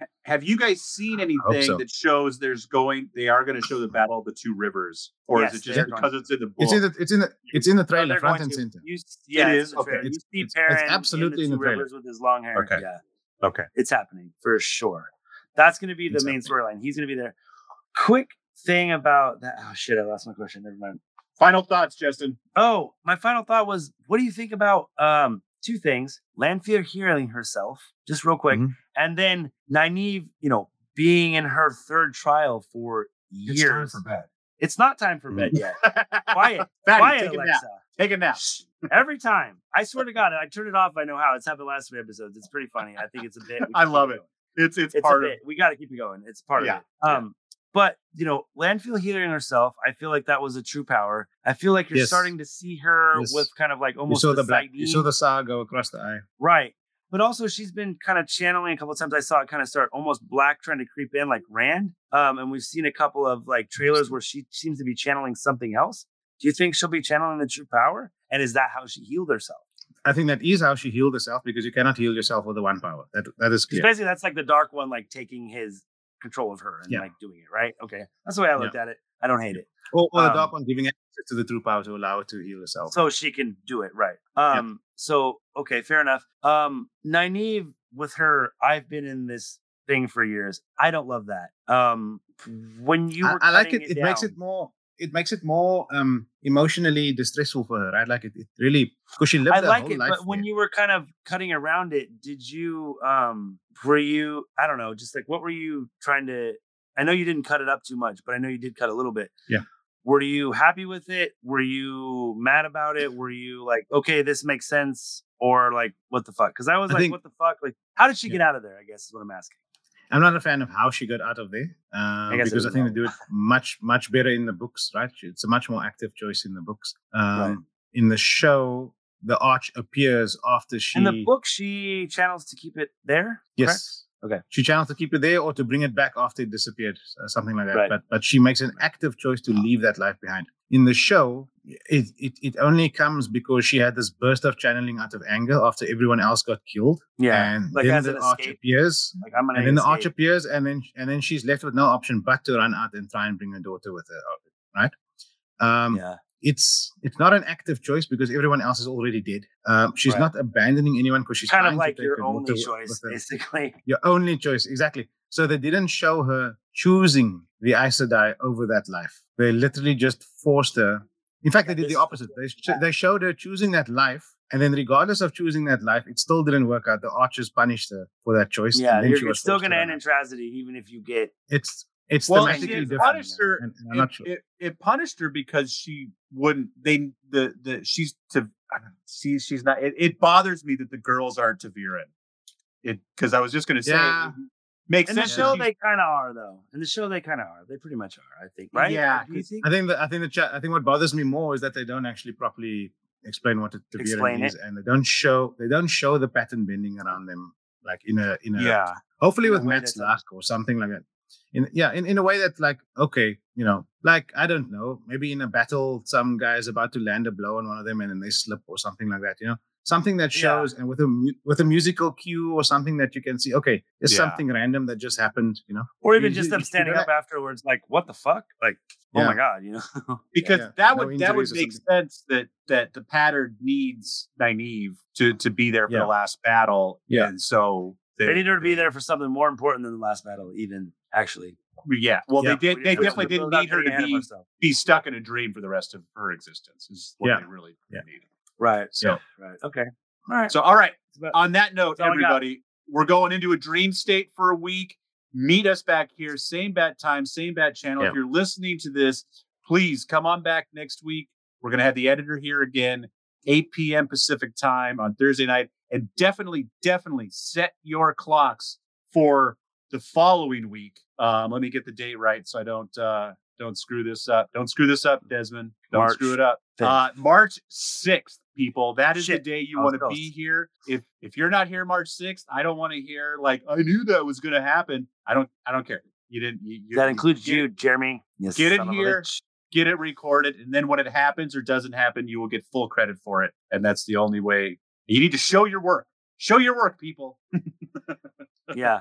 S1: Have you guys seen
S3: hope
S1: anything
S3: so.
S1: that shows there's going? They are going to show the Battle of the Two Rivers, or
S2: Yes,
S1: is it
S2: they
S1: just
S2: are going
S1: because
S2: to.
S1: it's in the book?
S3: It's in the it's in the it's in the
S2: No,
S3: trailer,
S2: they're
S3: front
S2: going
S3: and
S2: to.
S3: center.
S2: You, yeah,
S1: It
S2: it's
S1: is?
S2: in the trailer.
S1: Okay.
S2: You
S3: It's-
S2: see
S3: it's- it's
S2: Perrin
S3: absolutely
S2: in
S3: in
S2: the
S3: the
S2: Two
S3: trailer.
S2: Rivers with his long hair.
S1: Okay.
S2: Yeah,
S1: Okay.
S2: it's happening for sure. That's going to be the
S3: It's
S2: main
S3: happening.
S2: storyline. He's going to be there. Quick thing about that. Oh shit! I lost my question. Never mind.
S1: Final thoughts, Justin.
S2: Oh, my final thought was, what do you think about um two things? Lanfear healing herself, just real quick,
S3: Mhm.
S2: and then Nynaeve, you know, being in her third trial for
S4: It's time
S2: years.
S4: for bed.
S2: It's not time for bed yet. Quiet,
S1: Fatty,
S2: quiet,
S1: take a nap.
S2: Alexa.
S1: Take a nap.
S2: Shh. Every time, I swear to God, I turn it off. I know how. It's happened the last three episodes. It's pretty funny. I think it's a bit. we
S1: I
S2: can
S1: love
S2: keep
S1: it.
S2: going.
S1: It's it's,
S2: It's
S1: part
S2: a
S1: of
S2: bit. We got to keep it going. It's part
S1: Yeah,
S2: of it. Um, but you know, Lanfear healing herself, I feel like that was a true power. I feel like you're
S3: Yes.
S2: starting to see her
S3: Yes.
S2: with kind of like
S3: You
S2: almost
S3: saw
S2: the
S3: the black. You
S2: Saidin-
S3: saw the saw go across the eye.
S2: right. But also, she's been kind of channeling a couple of times. I saw it kind of start almost black trying to creep in like Rand. Um, and we've seen a couple of like trailers where she seems to be channeling something else. Do you think she'll be channeling the true power? And is that how she healed herself?
S3: I think that is how she healed herself, because you cannot heal yourself with the one power. That that is
S2: Because
S3: clear.
S2: basically, that's like the Dark One, like taking his control of her and
S3: Yeah.
S2: like doing it, right? Okay. That's the way I looked at it. I don't hate it.
S3: Or, or
S2: um,
S3: the dark one giving access to the true power to allow her to heal herself.
S2: So she can do it, right? Um, so okay, fair enough. Um, Nynaeve with her, I've been in this thing for years. I don't love that. Um, when you
S3: I,
S2: were
S3: I like
S2: cutting
S3: it. It, makes
S2: down-
S3: it more. It makes it more um, emotionally distressful for her. I like it. It really, because she lived
S2: I
S3: her
S2: like
S3: whole
S2: it,
S3: life.
S2: but when
S3: there.
S2: you were kind of cutting around it, did you um were you I don't know, just like what were you trying to I know you didn't cut it up too much, but I know you did cut a little bit.
S3: Yeah.
S2: Were you happy with it? Were you mad about it? Were you like, okay, this makes sense? Or like, what the fuck? Because I was
S3: I
S2: like,
S3: think-
S2: what the fuck? Like, how did she
S3: Yeah.
S2: get out of there? I guess is what I'm asking.
S3: I'm not a fan of how she got out of there, uh,
S2: guess it
S3: because I
S2: was
S3: think they
S2: wrong.
S3: do it much, much better in the books. Right? It's a much more active choice in the books. Um,
S2: Right.
S3: In the show, the Arch appears after she.
S2: In the book, she channels to keep it there.
S3: Yes.
S2: correct? Okay.
S3: She channels to keep it there or to bring it back after it disappeared, uh, something like that.
S2: Right.
S3: But but she makes an active choice to leave that life behind. In the show, it, it it only comes because she had this burst of channeling out of anger after everyone else got killed.
S2: Yeah.
S3: And
S2: Like
S3: then
S2: as
S3: the
S2: an
S3: Arch
S2: escape.
S3: appears.
S2: Like I'm gonna.
S3: And then the Arch
S2: escape.
S3: appears, and then and then she's left with no option but to run out and try and bring her daughter with her. Right? Um,
S2: Yeah.
S3: It's it's not an active choice because everyone else is already dead. Um, she's
S2: Right.
S3: not abandoning anyone because she's
S2: Kind of
S3: trying
S2: like
S3: to take
S2: your
S3: her
S2: only
S3: daughter with-
S2: choice,
S3: with her.
S2: basically.
S3: Your only choice, exactly. So they didn't show her choosing the Aes Sedai over that life. They literally just forced her. In fact, they did the
S2: This-
S3: opposite. They sh- they showed her choosing that life, and then regardless of choosing that life, it still didn't work out. The Archers punished her for that choice.
S2: Yeah,
S3: and then
S2: you're,
S3: she
S2: it's
S3: was
S2: still
S3: forced
S2: going to
S3: run
S2: end in
S3: out.
S2: tragedy, even if you get.
S3: It's it's
S1: Well, and
S3: thematically
S1: it
S3: different.
S1: punished her.
S3: and- and I'm
S1: It,
S3: not sure.
S1: it, it punished her because she wouldn't. They the the she's to she she's not. It, it bothers me that the girls aren't Taviran. It because I was just going to say.
S3: Yeah.
S1: It makes
S2: In the
S1: sense. that
S2: show,
S1: she-
S2: they kind of are, though. In the show, they kind of are. They pretty much are, I think. Right?
S1: Yeah,
S2: Do you
S1: 'cause
S2: think?
S3: I think that I think the chat. I think what bothers me more is that they don't actually properly explain what a
S2: Explain
S3: Taviran is,
S2: it.
S3: and they don't show they don't show the pattern bending around them like in a in a
S1: yeah.
S3: hopefully
S2: In a
S3: with
S2: way
S3: Matt's
S2: that's
S3: luck or something like that. In yeah, in, in a way that like okay, you know, like I don't know, maybe in a battle some guy is about to land a blow on one of them and then they slip or something like that. You know, something that
S2: Yeah.
S3: shows and with a mu- with a musical cue or something that you can see. Okay, there's
S1: Yeah.
S3: something random that just happened. You know,
S2: Or even
S3: You-
S2: just
S3: you-
S2: them
S3: you
S2: standing
S3: don't
S2: up afterwards, like, what the fuck? Like, oh
S3: Yeah.
S2: my God, you know?
S1: Because
S3: Yeah,
S1: that
S3: no
S1: would that would
S3: injuries or
S1: make
S3: something.
S1: sense that that the pattern needs Nynaeve to to be there for
S3: Yeah.
S1: the last battle.
S3: Yeah.
S1: And so
S2: They need her to be there for something more important than the last battle, even, actually.
S1: Yeah. Well,
S3: Yeah.
S1: they did.
S2: We-
S1: They
S2: we-
S1: definitely
S2: we're
S1: didn't
S2: not
S1: need her
S2: getting
S1: to
S2: ahead of
S1: be
S2: ourselves.
S1: be stuck in a dream for the rest of her existence. Is what
S3: Yeah.
S1: they really
S3: Yeah.
S1: needed.
S2: Right.
S1: So
S2: Right. Okay. All right.
S1: so all right.
S2: But-
S1: On that note,
S2: That's all I got.
S1: everybody, we're going into a dream state for a week. Meet us back here, same bat time, same bat channel.
S3: Yeah.
S1: If you're listening to this, please come on back next week. We're going to have the editor here again, eight p.m. Pacific time on Thursday night. And definitely, definitely set your clocks for the following week. Um, let me get the date right so I don't uh, don't screw this up. Don't screw this up, Desmond. Don't
S2: March
S1: screw it up.
S2: fifth.
S1: Uh, March sixth, people. That is
S2: Shit.
S1: the day you
S2: I was
S1: want to
S2: close.
S1: be here. If if you're not here March sixth, I don't want to hear like I knew that was going to happen. I don't I don't care. You didn't. You, you,
S2: That includes
S1: get,
S2: you, Jeremy. Yes,
S1: Get it
S2: son of a
S1: here.
S2: bitch.
S1: Get it recorded, and then when it happens or doesn't happen, you will get full credit for it. And that's the only way. You need to show your work. Show your work, people.
S2: Yeah.
S3: cool.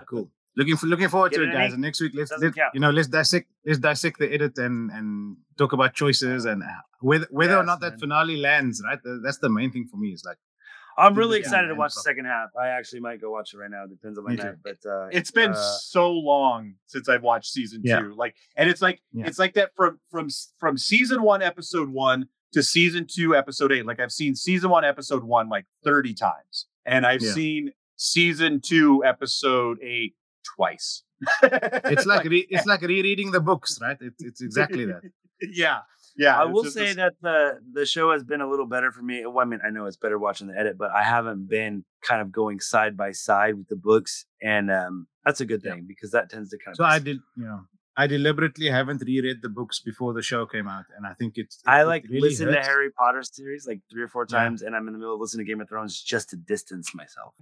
S3: Looking for, looking forward
S2: Get
S3: to
S2: it
S3: it,
S2: in
S3: guys.
S2: ink?
S3: And next week, let's
S2: Doesn't
S3: let,
S2: count.
S3: you know let's dissect let's dissect the edit and and talk about choices and whether whether or
S2: Yes,
S3: not
S2: man.
S3: that finale lands. Right, that's the main thing for me. Is like
S2: I'm
S3: Did
S2: really
S3: the
S2: excited to
S3: end
S2: watch the
S3: proper.
S2: second half. I actually might go watch it right now. It depends on my
S3: Me too.
S2: night. But uh,
S1: It's been
S2: uh,
S1: so long since I've watched season
S3: Yeah.
S1: two. Like, and it's like
S3: Yeah.
S1: it's like that from from from season one, episode one to season two, episode eight. Like I've seen season one, episode one like thirty times, and I've
S3: Yeah.
S1: seen season two, episode eight twice.
S3: it's like re- it's like rereading the books, right? It's it's exactly that.
S1: yeah, yeah.
S2: I
S1: it's
S2: will
S1: just
S2: say
S1: this-
S2: that the the show has been a little better for me. Well, I mean, I know it's better watching the edit, but I haven't been kind of going side by side with the books, and um, that's a good
S3: Yeah.
S2: thing because that tends to kind of.
S3: So I did, you know, I deliberately haven't reread the books before the show came out, and I think it's. It,
S2: I
S3: it
S2: like
S3: really
S2: listen to
S3: hurts.
S2: Harry Potter series like three or four
S3: Yeah.
S2: times, and I'm in the middle of listening to Game of Thrones just to distance myself.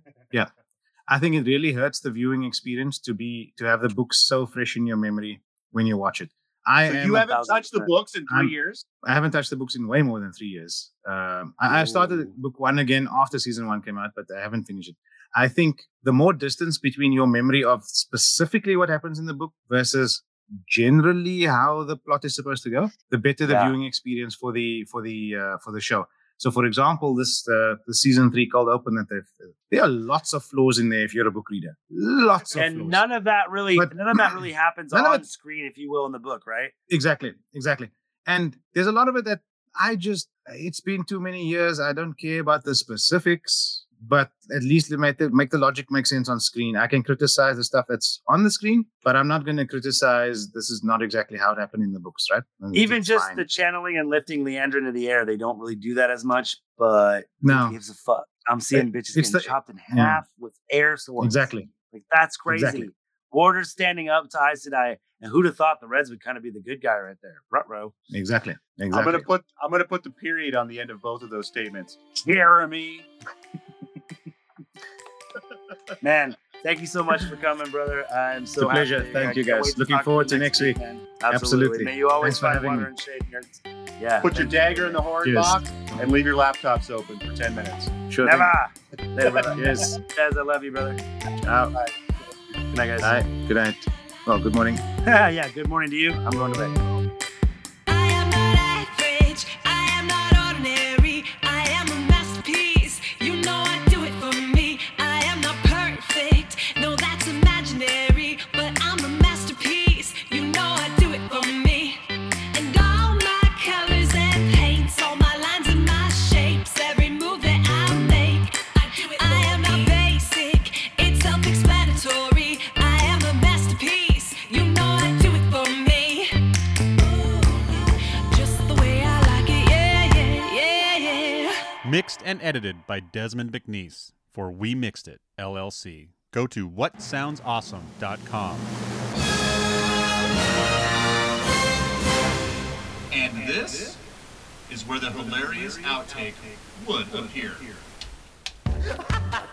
S3: I think it really hurts the viewing experience to be to have the books so fresh in your memory when you watch it. I
S1: So
S3: am.
S1: you
S3: a-
S1: haven't
S2: thousand
S1: touched the
S2: percent.
S1: books in 3
S3: I'm-
S1: years.
S3: I haven't touched the books in way more than three years. Um, I, I started
S2: Ooh.
S3: book one again after season one came out, but I haven't finished it. I think the more distance between your memory of specifically what happens in the book versus generally how the plot is supposed to go, the better the
S2: Yeah.
S3: viewing experience for the for the uh, for the show. So, for example, this uh, the season three cold open that they've there are lots of flaws in there if you're a book reader. Lots of
S2: And
S3: flaws.
S2: none of that really,
S3: But-
S2: none of that really happens
S3: None of
S2: on
S3: it-
S2: screen, if you will, in the book, right?
S3: Exactly, exactly. And there's a lot of it that I just, it's been too many years. I don't care about the specifics, but at least make the, make the logic make sense on screen. I can criticize the stuff that's on the screen, but I'm not going to criticize this is not exactly how it happened in the books, right? And
S2: Even
S3: it's
S2: just
S3: fine.
S2: the channeling and lifting Leandra into the air, they don't really do that as much, but
S3: No.
S2: who gives a fuck? I'm seeing
S3: It-
S2: bitches
S3: it's
S2: getting
S3: the-
S2: chopped in
S3: yeah.
S2: half with air swords.
S3: Exactly.
S2: Like, that's crazy.
S3: Exactly.
S2: Warder's standing up to Aes Sedai, and who'd have thought the Reds would kind of be the good guy right there? Ruh-roh.
S3: Exactly. Exactly.
S1: I'm gonna put I'm gonna put the period on the end of both of those statements. Jeremy.
S2: Man, thank you so much for coming, brother. I'm so
S3: It's a pleasure.
S2: happy.
S3: Thank
S2: I
S3: you,
S2: can't
S3: guys.
S2: wait
S3: Looking
S2: talk
S3: forward
S2: you
S3: to next week.
S2: man. Absolutely.
S3: Absolutely.
S2: May you always
S3: Thanks for
S2: find
S3: having
S2: water
S3: me.
S2: and shade, nerds. Yeah.
S1: Put your dagger in the horn
S3: Cheers.
S1: box and leave your laptops open for ten minutes.
S3: Sure thing.
S2: Never. Later, brother.
S3: Yes.
S2: Guys, I love you, brother.
S3: Ciao.
S2: Good night, guys.
S3: Bye. Good night. Well, good morning.
S2: Yeah, good morning to you. I'm going to bed.
S4: I am not average, I am not ordinary, I am a masterpiece, you know I do it for me. I am not perfect, no that's imaginary, but I'm a masterpiece, you know I do it for me. And all my colors and paints, all my lines and my shapes, every move that I make, I do it for I am not basic, it's self-explanatory, I am a masterpiece, you know I do it for me. Just the way I like it, yeah, yeah, yeah, yeah.
S5: Mixed and edited by Desmond McNeese for We Mixed It, L L C. Go to what sounds awesome dot com.
S6: And this is where the hilarious outtake would appear.